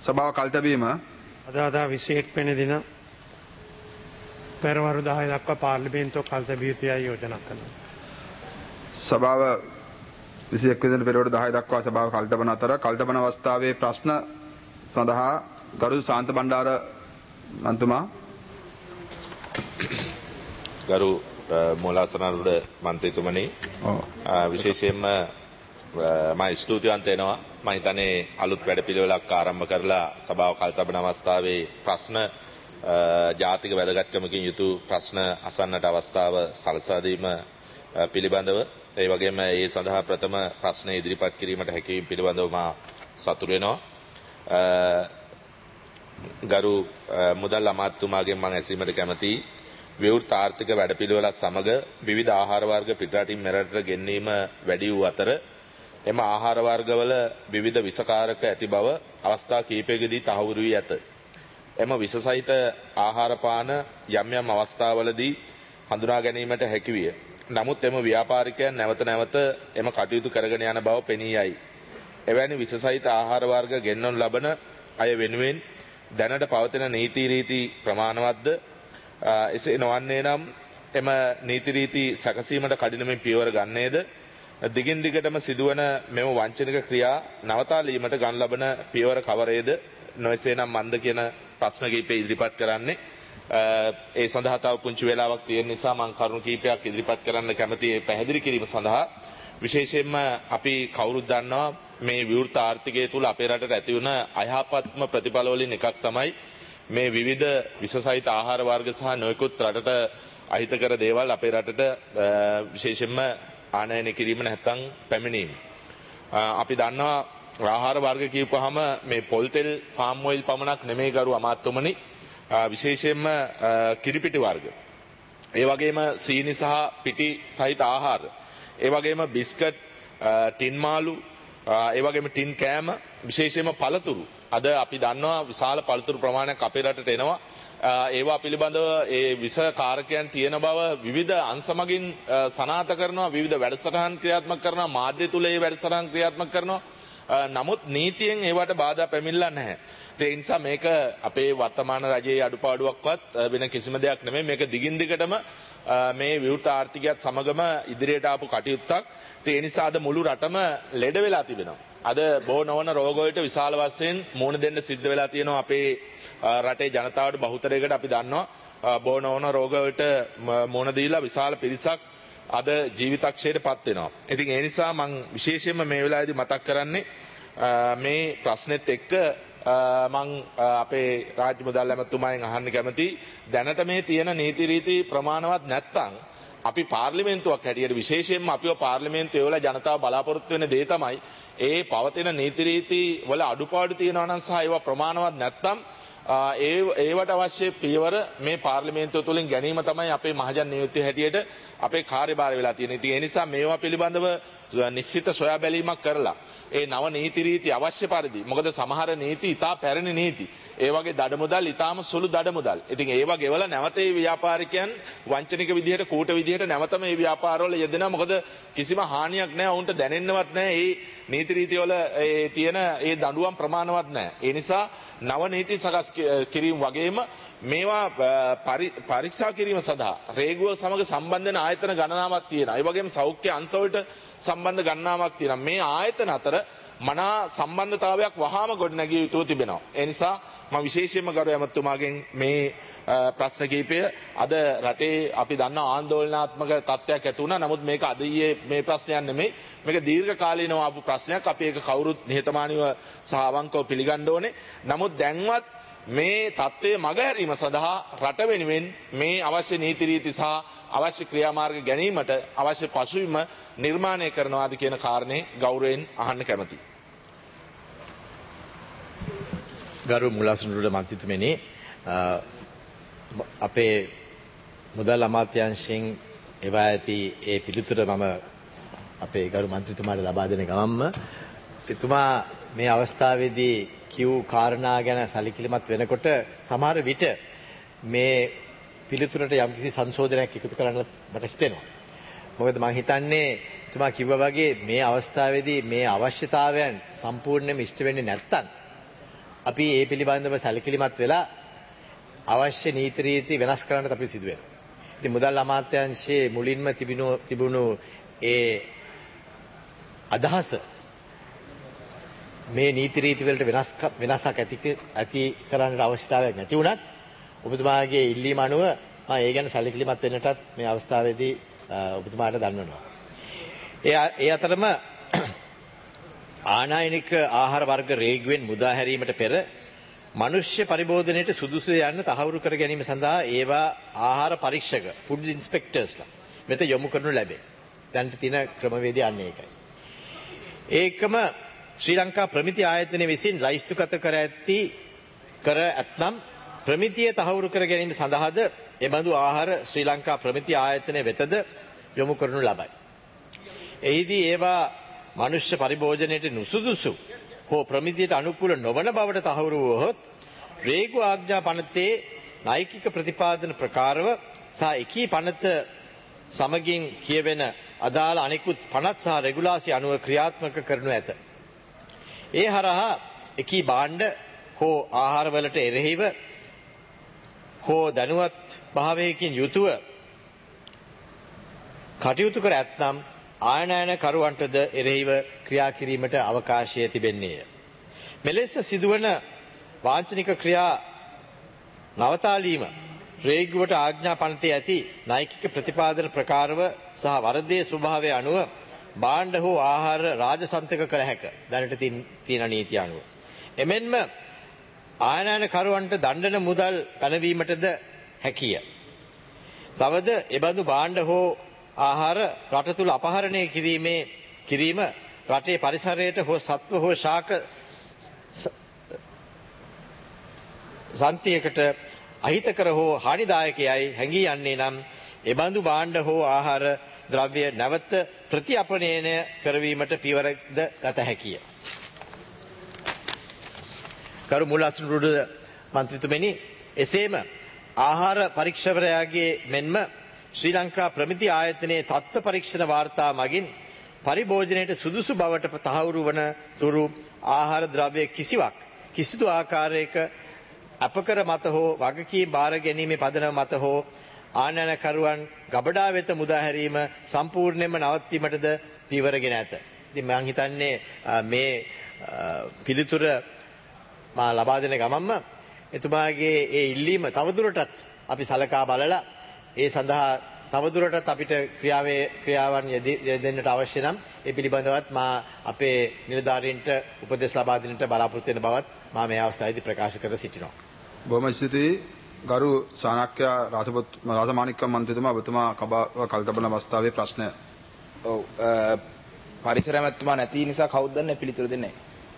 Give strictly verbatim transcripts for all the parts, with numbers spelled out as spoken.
සභාව කල් තැබීම අද අදා විසිඑක් වෙනි දින පෙරවරු දහය දක්වා පාර්ලිමේන්තුව කල් තැබිය යුතුයි යෝජනා කරනවා. සභාව විසිඑක් වෙනි දින පෙරවරු දහය දක්වා සභාව කල් තබන අතර කල් තබන අවස්ථාවේ ප්‍රශ්න සඳහා ගරු ශාන්ත බණ්ඩාර මන්තුමා ගරු මූලාසනාරූඪ මන්ත්‍රීතුමනි විශේෂයෙන්ම මම ස්තුතිවන්ත වෙනවා. මම හිතන්නේ අලුත් වැඩපිළිවෙලක් ආරම්භ කරලා සභාව කල් තබන අවස්ථාවේ ප්‍රශ්න ජාතික වැදගත්කමකින් යුතු ප්‍රශ්න අසන්නට අවස්ථාව සලසා දීම පිළිබඳව ඒ වගේම ඒ සඳහා ප්‍රථම ප්‍රශ්න ඉදිරිපත් කිරීමට හැකියවීම පිළිබඳව මා සතුටු වෙනවා. ගරු මුදල් අමාත්‍යතුමාගෙන් මම ඇසීමට කැමතියි. විවෘත ආර්ථික වැඩපිළිවෙලත් සමග විවිධ ආහාර වර්ග පිටරටින් මෙරටට ගෙන්වීම වැඩි වූ අතර එම ආහාර වර්ගවල විවිධ විෂකාරක ඇති බව අවස්ථා කිහිපයකදී තහවුරු වී ඇත. එම විෂ සහිත ආහාර පාන යම් යම් අවස්ථාවලදී හඳුනා ගැනීමට හැකි විය. නමුත් එම ව්‍යාපාරිකයන් නැවත නැවත එම කටයුතු කරගෙන යන බව පෙනී යයි. එවැනි විෂ සහිත ආහාර වර්ග ගෙන්වනු ලබන අය වෙනුවෙන් දැනට පවතින නීති රීති ප්‍රමාණවත්ද? එසේ නොවන්නේ නම් එම නීති රීති සැකසීමට කඩිනමින් පියවර ගන්නේද? දිගින් දිගටම සිදුවන මෙම වංචනික ක්‍රියා නවතාලීමට ගන්න ලබන පියවර කවරේද? නොයසේ නම් මන්ද කියන ප්‍රශ්න කිහිපය ඉදිරිපත් කරන්නේ. ඒ සඳහා තව පුංචි වේලාවක් තියෙන නිසා මම කරුණු කිහිපයක් ඉදිරිපත් කරන්න කැමතියි පැහැදිලි කිරීම සඳහා. විශේෂයෙන්ම අපි කවුරුත් දන්නවා මේ විවෘත ආර්ථිකය තුළ අපේ රටට ඇති වුණ අයහපත්ම ප්‍රතිඵල වලින් එකක් තමයි මේ විවිධ විෂ සහිත ආහාර වර්ග සහ නොයෙකුත් රටට අහිතකර දේවල් අපේ රටට විශේෂයෙන්ම ආනයනය කිරීම නැත්නම් පැමිණීම. අපි දන්නවා ආහාර වර්ග කියපුවාම මේ පොල් තෙල් ෆාම් ඔයිල් පමණක් නෙමෙයි ගරු අමාත්‍යතුමනි, විශේෂයෙන්ම කිරිපිටි වර්ග, ඒ වගේම සීනි සහ පිටි සහිත ආහාර, ඒ වගේම බිස්කට්, ටින් මාළු, ඒ වගේම ටින් කෑම, විශේෂයෙන්ම පළතුරු. අද අපි දන්නවා විශාල පළතුරු ප්‍රමාණයක් අපේ රටට එනවා. ඒවා පිළිබඳව ඒ විෂ කාරකයන් තියෙන බව විවිධ අංශමගින් සනාථ කරනවා, විවිධ වැඩසටහන් ක්‍රියාත්මක කරනවා, මාධ්‍ය තුල ඒ වැඩසටහන් ක්‍රියාත්මක කරනවා. නමුත් නීතියෙන් ඒවට බාධා පැමිණලා නැහැ. ඒ නිසා මේක අපේ වර්තමාන රජයේ අඩුපාඩුවක්වත් වෙන කිසිම දෙයක් නෙමෙයි. මේක දිගින් දිගටම මේ විවෘත ආර්ථිකයත් සමගම ඉදිරියට ආපු කටයුත්තක්. ඒ නිසා අද මුළු රටම ලෙඩ වෙලා තිබෙනවා. අද බොහෝ නොවන රෝග වලට විශාල වශයෙන් මුහුණ දෙන්න සිද්ධ වෙලා තියෙනවා අපේ රටේ ජනතාවට බහුතරයකට. අපි දන්නවා බොහෝ නොවන රෝග වලට මුහුණ දීලා විශාල පිරිසක් අද ජීවිතක්ෂයට පත් වෙනවා. ඉතින් ඒ නිසා මම විශේෂයෙන්ම මේ වෙලාවේදී මතක් කරන්නේ මේ ප්‍රශ්නෙත් එක්ක මම අපේ රාජ්‍ය මුදල් ඇමතුමාගෙන් අහන්න කැමතියි. දැනට මේ තියෙන නීති රීති ප්‍රමාණවත් නැත්නම් අපි පාර්ලිමේන්තුවක් හැටියට විශේෂයෙන්ම අපිව පාර්ලිමේන්තුවේ වල ජනතාව බලාපොරොත්තු වෙන දේ තමයි ඒ පවතින නීති රීති වල අඩුපාඩු තියෙනවා නම් සහ ඒවා ප්‍රමාණවත් නැත්නම් ඒ ඒවට අවශ්‍ය පියවර මේ පාර්ලිමේන්තුව තුළින් ගැනීම තමයි අපේ මහජන නියුක්තිය හැටියට අපේ කාර්යභාරය වෙලා තියෙන්නේ. ඉතින් ඒ නිසා මේවා පිළිබඳව නිශ්චිත සොයා බැලීමක් කරලා ඒ නව නීති රීති අවශ්‍ය පරිදි, මොකද සමහර නීති ඉතා පැරණි නීති, ඒ වගේ දඩමුදල් ඉතාම සුළු දඩමුදල්. ඉතින් ඒවා ගෙවල නැවත මේ ව්‍යාපාරිකයන් වංචනික විදිහට කූට විදිහට නැවත මේ ව්‍යාපාරවල යෙදෙනවා. මොකද කිසිම හානියක් නැහැ, උන්ට දැනෙන්නවත් නැහැ මේ නීති රීති වල ඒ තියෙන ඒ දඬුවම් ප්‍රමාණවත් නැහැ. ඒ නිසා නව නීති සකස් කිරීම වගේම මේවා පරීක්ෂා කිරීම සඳහා රේගුව සමග සම්බන්ධ වෙන ආයතන ගණනාවක් තියෙනවා. ඒ වගේම සෞඛ්‍ය අංශ වලට සම්බන්ධ ගණනාවක් තියෙනවා. මේ ආයතන අතර මනා සම්බන්ධතාවයක් වහාම ගොඩනැගිය යුතු තිබෙනවා. ඒ නිසා මම විශේෂයෙන්ම ගරු ඇමතුමාගෙන් මේ ප්‍රශ්න කිහිපය අද රටේ අපි දන්න ආందోලනාත්මක තත්ත්වයක් ඇති වුණා. නමුත් මේක අද ඊයේ මේ ප්‍රශ්නයක් නෙමෙයි. මේක දීර්ඝ කාලීනව ආපු ප්‍රශ්නයක්. අපි ඒක කවුරුත් නිහතමානීව සහ අවංකව පිළිගන්න ඕනේ. නමුත් දැන්වත් මේ තත්ත්වය මගහැරීම සඳහා රට වෙනුවෙන් මේ අවශ්‍ය නීති රීති සහ අවශ්‍ය ක්‍රියාමාර්ග ගැනීමට අවශ්‍ය පසුබිම නිර්මාණය කරනවාද කියන කාරණේ ගෞරවයෙන් අහන්න කැමතියි. ගරු මුලාසනරුඩ මන්ත්‍රීතුමනි, අපේ මුදල් අමාත්‍යාංශයෙන් එවා ඇති ඒ පිළිතුර මම අපේ ගරු මන්ත්‍රීතුමාට ලබා දෙන ගමන්ම එතුමා මේ අවස්ථාවේදී කිව් කාරණා ගැන සැලකිලිමත් වෙනකොට සමහර විට මේ පිළිතුරට යම්කිසි සංශෝධනයක් එකතු කරන්න මට හිතෙනවා. මොකද මම හිතන්නේ එතුමා කිව්වා වගේ මේ අවස්ථාවේදී මේ අවශ්‍යතාවයන් සම්පූර්ණයෙන්ම ඉෂ්ට වෙන්නේ නැත්තම් අපි ඒ පිළිබඳව සැලකිලිමත් වෙලා අවශ්‍ය නීති රීති වෙනස් කරන්නත් අපි සිදු වෙනවා. ඉතින් මුදල් අමාත්‍යාංශයේ මුලින්ම තිබුණු තිබුණු ඒ අදහස මේ නීති රීති වලට වෙනස් වෙනසක් ඇති ඇති කරන්න අවශ්‍යතාවයක් නැති වුණත් ඔබතුමාගේ ඉල්ලීම අනුව මම ඒ ගැන සැලකිලිමත් වෙන්නටත් මේ අවස්ථාවේදී ඔබතුමාට දන්වනවා. ඒ ඒ අතරම ආනයනික ආහාර වර්ග රේගුවෙන් මුදා හැරීමට පෙර මනුෂ්‍ය පරිභෝජනයට සුදුසු යන්න තහවුරු කර ගැනීම සඳහා ඒවා ආහාර පරීක්ෂක ෆුඩ් ඉන්ස්පෙක්ටර්ස්ලා මෙත යොමු කරනු ලැබේ. දැනට තියෙන ක්‍රමවේදය අන්න ඒකයි. ඒකම ශ්‍රී ලංකා ප්‍රමිති ආයතනය විසින් ලයිස්තුගත කර ඇති කර ඇතනම් ප්‍රමිතිය තහවුරු කර ගැනීම සඳහාද එබඳු ආහාර ශ්‍රී ලංකා ප්‍රමිති ආයතනය වෙතද යොමු කරනු ලබයි. එහිදී ඒවා මනුෂ්‍ය පරිභෝජනයට නුසුදුසු හෝ ප්‍රමිතියට අනුකූල නොවන බවට තහවුරු වුවහොත් රේගු ආඥා පනතේ නෛකික ප්‍රතිපාදන ප්‍රකාරව සහ එකී පනත සමගින් කියවෙන අදාළ අනෙකුත් පනත් සහ රෙගුලාසි අනුව ක්‍රියාත්මක කරනු ඇත. ඒ හරහා එකී භාණ්ඩ හෝ ආහාරවලට එරෙහිව හෝ දැනුවත් භාවයකින් යුතුව කටයුතු කර ඇත්නම් ආයනයන කරුවන්ටද එරෙහිව ක්‍රියා කිරීමට අවකාශය තිබෙන්නේය. මෙලෙස සිදුවන වාංචනික ක්‍රියා නවතාලීම රේගුවට ආඥා පනතේ ඇති නෛකික ප්‍රතිපාදන ප්‍රකාරව සහ වරදේ ස්වභාවය අනුව භාණ්ඩ හෝ ආහාර රාජසන්තක කළ හැක. දැනට තියෙන නීතිය අනුව. එමෙන්ම ආයනයන කරුවන්ට දණ්ඩන මුදල් පැනවීමටද හැකිය. තවද එබඳු භාණ්ඩ හෝ ආහාර රට තුල අපහරණය කිරීමේ කිරීම රටේ පරිසරයට හෝ සත්ව හෝ ශාක සන්තියකට අහිතකර හෝ හානිදායකයයි හැඟී යන්නේ නම් එබඳු භාණ්ඩ හෝ ආහාර ද්‍රව්‍ය නැවත ප්‍රතිඅපනයන කරවීමට පියවරද ගත හැකිය. කරු මුලස්නුරුඩ මන්ත්‍රීතුමනි, එසේම ආහාර පරීක්ෂකවරයාගේ මෙන්ම ශ්‍රී ලංකා ප්‍රමිති ආයතනයේ තත්ත්ව පරීක්ෂණ වාර්තා මගින් පරිභෝජනයට සුදුසු බවට තහවුරු වන තුරු ආහාර ද්‍රව්‍ය කිසිවක් කිසිදු ආකාරයක අපකර මත හෝ වගකීම් බාර ගැනීමේ පදනම මත හෝ ආනයනකරුවන් ගබඩා වෙත මුදා හැරීම සම්පූර්ණයෙන්ම නවත්වීමටද පියවරගෙන ඇත. ඉතින් මම හිතන්නේ මේ පිළිතුර මා ලබා දෙන ගමන්ම එතුමාගේ ඒ ඉල්ලීම තවදුරටත් අපි සලකා බලලා ඒ සඳහා තවදුරටත් අපිට ක්‍රියාවේ ක්‍රියාවන් යෙදෙන්නට අවශ්‍ය නම් ඒ පිළිබඳවත් මා අපේ නිලධාරීන්ට උපදෙස් ලබා දෙන්නට බලාපොරොත්තු වෙන බවත් මා මේ අවස්ථාවේදී ප්‍රකාශ කර සිටිනවා. බොහොම ස්තුතියි ගරු සානක්‍ය රාජපුත් රාජමාණික්ක මන්ත්‍රීතුමා ඔබතුමා කබාව කල්තබන අවස්ථාවේ ප්‍රශ්නය. ඔව් පරිසර ඇමතුමා නැති නිසා කවුද දන්නේ පිළිතුරු දෙන්නේ?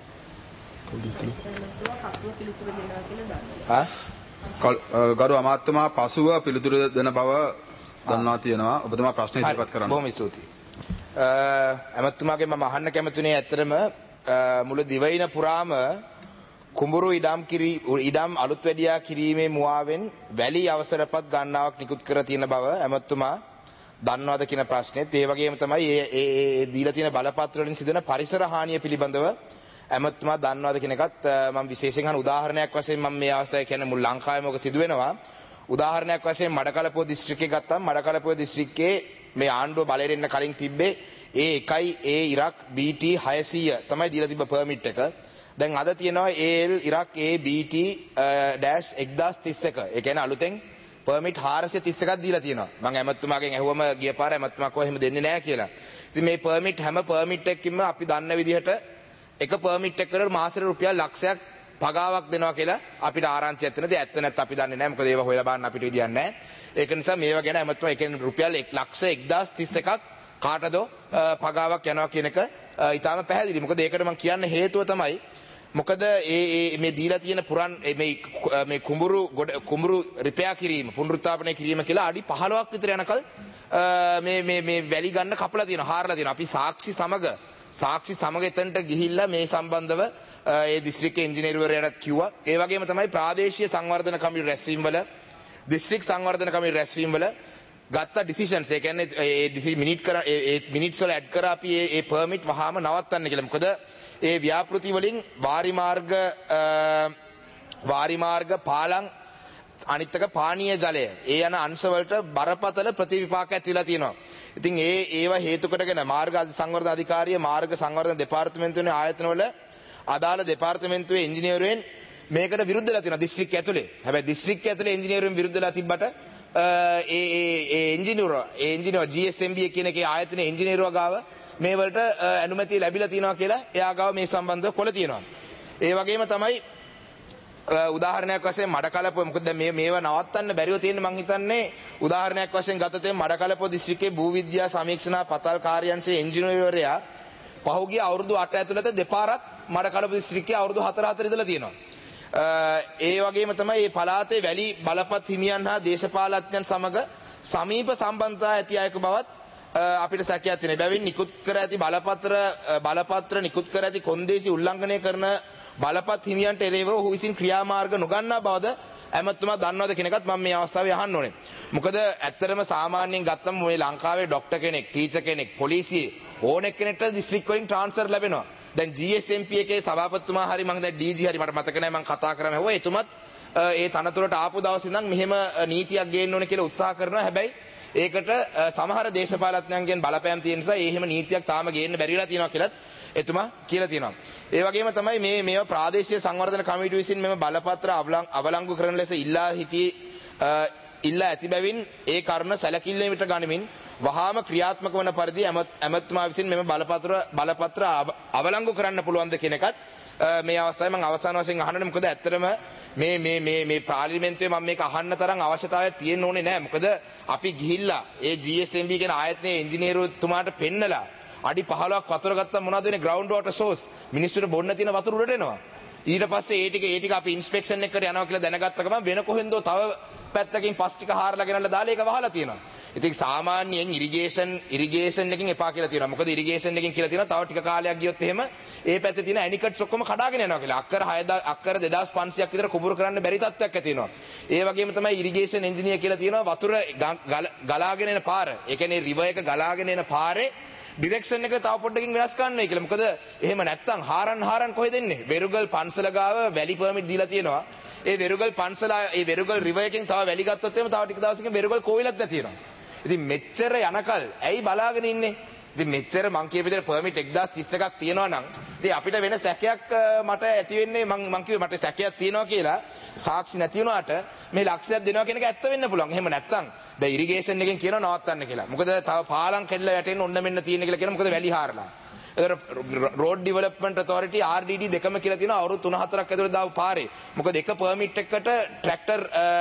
ආ ගරු අමාත්‍යතුමා පසුව පිළිතුරු දෙන බව දන්වා තියෙනවා. ඔබතුමා ප්‍රශ්න ඉදිරිපත් කරන්න. බොහොම ස්තුතියි. ඇමතුමාගෙන් මම අහන්න කැමතුනේ ඇත්තටම මුළු දිවයින පුරාම කුඹුරු ඉඩම් කිරි ඉඩම් අලුත් වැඩියා කිරීමේ මුවාවෙන් වැලි අවසරපත් ගණනාවක් නිකුත් කර තියෙන බව ඇමතුමා දන්නවද කියන ප්‍රශ්නෙත් ඒ වගේම තමයි ඒ ඒ දීලා තියෙන බලපත්‍ර වලින් සිදුවන පරිසර හානිය පිළිබඳව ඇමතුමා දන්නවද කියන එකත් මම විශේෂයෙන් අහන උදාහරණයක් වශයෙන් මම මේ අවස්ථාවේ කියන්නේ මුළු ලංකාවේම ඔක සිදු වෙනවා. උදාහරණයක් වශයෙන් මඩකලපුව දිස්ත්‍රික්කේ ගත්තම මඩකලපුව දිස්ත්‍රික්කේ මේ ආණ්ඩුව බලයට එන්න කලින් තිබ්බේ ඒ එකයි ඒ ඉරක් බී ටී හයසීය තමයි දීලා තිබ්බ පර්මිට් එක. දැන් අද තියෙනවා ඒ එල් ඉරක් ඒ බී ටී ඩෑෂ් එක්දාස් තිස් එක. ඒ කියන්නේ අලුතෙන් පර්මිට් හාරසිය තිස් එකක් දීලා තියෙනවා. මම ඇමතුමාගෙන් ඇහුවම ගිය පාර ඇමතුමා කිව්වා එහෙම දෙන්නේ නැහැ කියලා. ඉතින් මේ පර්මිට් හැම පර්මිට් එකකින්ම අපි දන්න විදිහට එක පර්මිට් එකකට මාසෙට රුපියල් ලක්ෂයක් පගාවක් දෙනවා කියලා අපිට ආරංචියක් තියෙනවා. ඇත්ත නැත්නම් අපි දන්නේ නැහැ. මොකද ඒවා හොයලා බලන්න අපිට විදියක් නැහැ. ඒක නිසා මේවා ගැන ඇමතුමා ඒ කියන්නේ රුපියල් ලක්ෂ එක්දාස් තිස් එකක් කාටද පගාවක් යනවා කියන එක ඊටාම පැහැදිලි. මොකද ඒකට මම කියන්න හේතුව තමයි මොකද ඒ මේ දීලා තියෙන පුරන් මේ මේ කුඹුරු කුඹුරු රිපෙයාර් කිරීම පුනරුත්ථාපනය කිරීම කියලා අඩි පහළොවක් විතර යනකල් මේ මේ මේ වැලි ගන්න කපලා තියෙනවා හාරලා තියෙනවා. අපි සාක්ෂි සමග සාක්ෂි සමග එතනට ගිහිල්ලා මේ සම්බන්ධව ඒ දිස්ත්‍රික්ක ඉංජිනේරුවරයාට කිව්වා. ඒ වගේම තමයි ප්‍රාදේශීය සංවර්ධන කමිටු රැස්වීම වල දිස්ත්‍රික් සංවර්ධන කමිටු රැස්වීම වල ගත්ත ඩිසිෂන්ස් ඒ කියන්නේ ඒ මිනිට් කර ඒ මිනිට්ස් වල ඇඩ් කරා අපි ඒ පර්මිට් වහාම නවත්තන්න කියලා. මොකද ඒ ව්‍යාපෘති වලින් වාරි මාර්ග වාරි මාර්ග පාලම් අනිත් එක පානීය ජලය ඒ යන අංශවලට බරපතල ප්‍රතිවිපාක ඇති වෙලා තියෙනවා. ඉතින් ඒ ඒවා හේතු කොටගෙන මාර්ග සංවර්ධන අධිකාරිය මාර්ග සංවර්ධන දෙපාර්තමේන්තුවේ ආයතනවල අදාළ දෙපාර්තමේන්තුවේ ඉංජිනේරුවෙන් මේකට විරුද්ධ වෙලා තියෙනවා දිස්ත්‍රික්කය ඇතුලේ. හැබැයි දිස්ත්‍රික්කය ඇතුලේ ඉංජිනේරුවෙන් විරුද්ධ වෙලා තිබ්බට ඒ ඒ ඒ ඉංජිනේරු ඒ ඉංජිනේරු ජී එස් එම් බී කියන එකේ ආයතනයේ ඉංජිනේරුවා ගාව මේ වලට අනුමැතිය ලැබිලා තියෙනවා කියලා එයා ගාව මේ සම්බන්ධව කොළ තියෙනවා. ඒ වගේම තමයි උදාහරණයක් වශයෙන් මඩකලපුව මොකද මේ මේවා නවත්තන්න බැරිව තියෙන මං හිතන්නේ උදාහරණයක් වශයෙන් ගතතේ මඩකලපුව දිස්ත්‍රික්කයේ භූවිද්‍යා සමීක්ෂණ පතල් කාර්යාංශයේ ඉංජිනේරුවරයා පහුගිය අවුරුදු අට ඇතුළත දෙපාරක් මඩකලපුව දිස්ත්‍රික්කයේ අවුරුදු හතර හතර ඉඳලා තියෙනවා. ඒ වගේම තමයි මේ පළාතේ වැලි බලපත් හිමියන් හා දේශපාලඥයන් සමග සමීප සම්බන්ධතා ඇති අයක බවත් අපිට සැකයක් තියෙනවා. බැවින් නිකුත් කර ඇති බලපත්‍ර බලපත්‍ර නිකුත් කර ඇති කොන්දේසි උල්ලංඝනය කරන බලපත් හිමියන්ට එරෙහිව ඔහු විසින් ක්‍රියාමාර්ග නොගන්නා බවද ඇමතුමා දන්නවද කියන එකත් මම මේ අවස්ථාවේ අහන්න ඕනේ. මොකද ඇත්තටම සාමාන්‍යයෙන් ගත්තම මේ ලංකාවේ ડોක්ටර් කෙනෙක්, ටීචර් කෙනෙක්, පොලිසිය ඕන එක්කෙනෙක්ට දිස්ත්‍රික් වලින් ට්‍රාන්ස්ෆර් ලැබෙනවා. දැන් ජී එස් එම් පී එකේ සභාපතිතුමා හරි මම දැන් ඩී ජී හරි මට මතක නැහැ මම කතා කරාම හෙව්වා එතුමත් ඒ තනතුරට ආපු දවසේ ඉඳන් මෙහෙම නීතියක් ගේන්න ඕනේ කියලා උත්සාහ කරනවා. හැබැයි ඒකට සමහර දේශපාලඥයන්ගෙන් බලපෑම් තියෙන නිසා ඒ හැම නීතියක් තාම ගේන්න බැරි වෙලා තියෙනවා කියලාත් එතුමා කියලා තියෙනවා. ඒ වගේම තමයි මේ මේවා ප්‍රාදේශීය සංවර්ධන කමිටුව විසින් මෙම බලපත්‍ර අවලංගු කරන ලෙස ඉල්ලා සිටියේ ඉල්ලා ඇති බැවින් ඒ කරුණ සැලකිල්ලෙමිට ගනිමින් වහාම ක්‍රියාත්මක වන පරිදි ඇමතුමා විසින් මෙම බලපත්‍ර බලපත්‍ර අවලංගු කරන්න පුළුවන්ද කියන එකත් මේ අවස්ථාවේ මම අවසාන වශයෙන් අහන්නේ. මොකද ඇත්තටම මේ මේ මේ මේ පාර්ලිමේන්තුවේ මම මේක අහන්න තරම් අවශ්‍යතාවයක් තියෙන්න ඕනේ නැහැ. මොකද අපි ගිහිල්ලා ඒ ජී එස් එම් බී කියන ආයතනයේ ඉංජිනේරුතුමාට පෙන්නලා අඩි පහළොවක් වතුර ගත්තා මොනවද වෙන්නේ ග්‍රවුන්ඩ් වෝටර් සෝස් මිනිස්සුන්ට බොන්න තියෙන වතුර උඩට එනවා. ඊට පස්සේ ඒ ටික ඒ ටික අපි ඉන්ස්පෙක්ෂන් එකකට යනවා කියලා දැනගත්ත ගමන් වෙන කොහෙන්දෝ තව පැත්තකින් පස් ටික හාරලා ගෙනල්ලා දාලා ඒක වහලා තියෙනවා. ඉතින් සාමාන්‍යයෙන් ඉරිගේෂන් ඉරිගේෂන් එකකින් එපා කියලා තියෙනවා. මොකද ඉරිගේෂන් එකකින් කියලා තියෙනවා තව ටික කාලයක් ගියොත් එහෙම ඒ පැත්තේ තියෙන ඇනිකට්ස් ඔක්කොම කඩාගෙන යනවා කියලා. අක්කර හය අක්කර දෙදාස් පන්සියයක් විතර කුඹුරු කරන්න බැරි තත්ත්වයක් ඇති වෙනවා. ඒ වගේම තමයි ඉරිගේෂන් එන්ජිනියර් කියලා තියෙනවා වතුර ගලාගෙන එන පාර. ඒ කියන්නේ රිවර් එක ගලාගෙන එන පාරේ ඩිරෙක්ෂන් එක තව පොඩ්ඩකින් වෙනස් කරන්න වෙයි කියලා. මොකද එහෙම නැත්තම් හාරන් හාරන් කොහෙද එන්නේ? වෙරුගල් පන්සල ගාව වැලි පර්මිට් දීලා තියෙනවා. ඒ වෙරුගල් පන්සල ඒ වෙරුගල් රිවර් එකෙන් තව වැලි ගත්තොත් එහෙම තව ටික දවසකින් වෙරුගල් කෝවිලක් නැති වෙනවා. ඉතින් මෙච්චර යනකල් ඇයි බලාගෙන ඉන්නේ? ඉතින් මෙච්චර මං කියපු විදිහට පර්මිට් එක්දාස් තිස් එකක් තියෙනවා නම් ඉතින් අපිට වෙන සැකයක් මට ඇති වෙන්නේ මං මං කිව්වේ මට සැකයක් තියෙනවා කියලා සාක්ෂි නැති වුණාට මේ ලක්ෂයක් දෙනවා කියන එක ඇත්ත වෙන්න පුළුවන්. එහෙම නැත්තම් දැන් ඉරිගේෂන් එකෙන් කියනවා නවත්තන්න කියලා. මොකද තව පාලම් කැඩලා වැටෙන්න ඔන්න මෙන්න තියෙන කියලා කියනවා. මොකද වැලි හාරලා. ඒතර road development authority R D D දෙකම කියලා තියෙනවා අවුරුදු තුන හතරක් ඇතුළත දාපු පාරේ. මොකද එක පර්මිට් එකකට ට්‍රැක්ටර්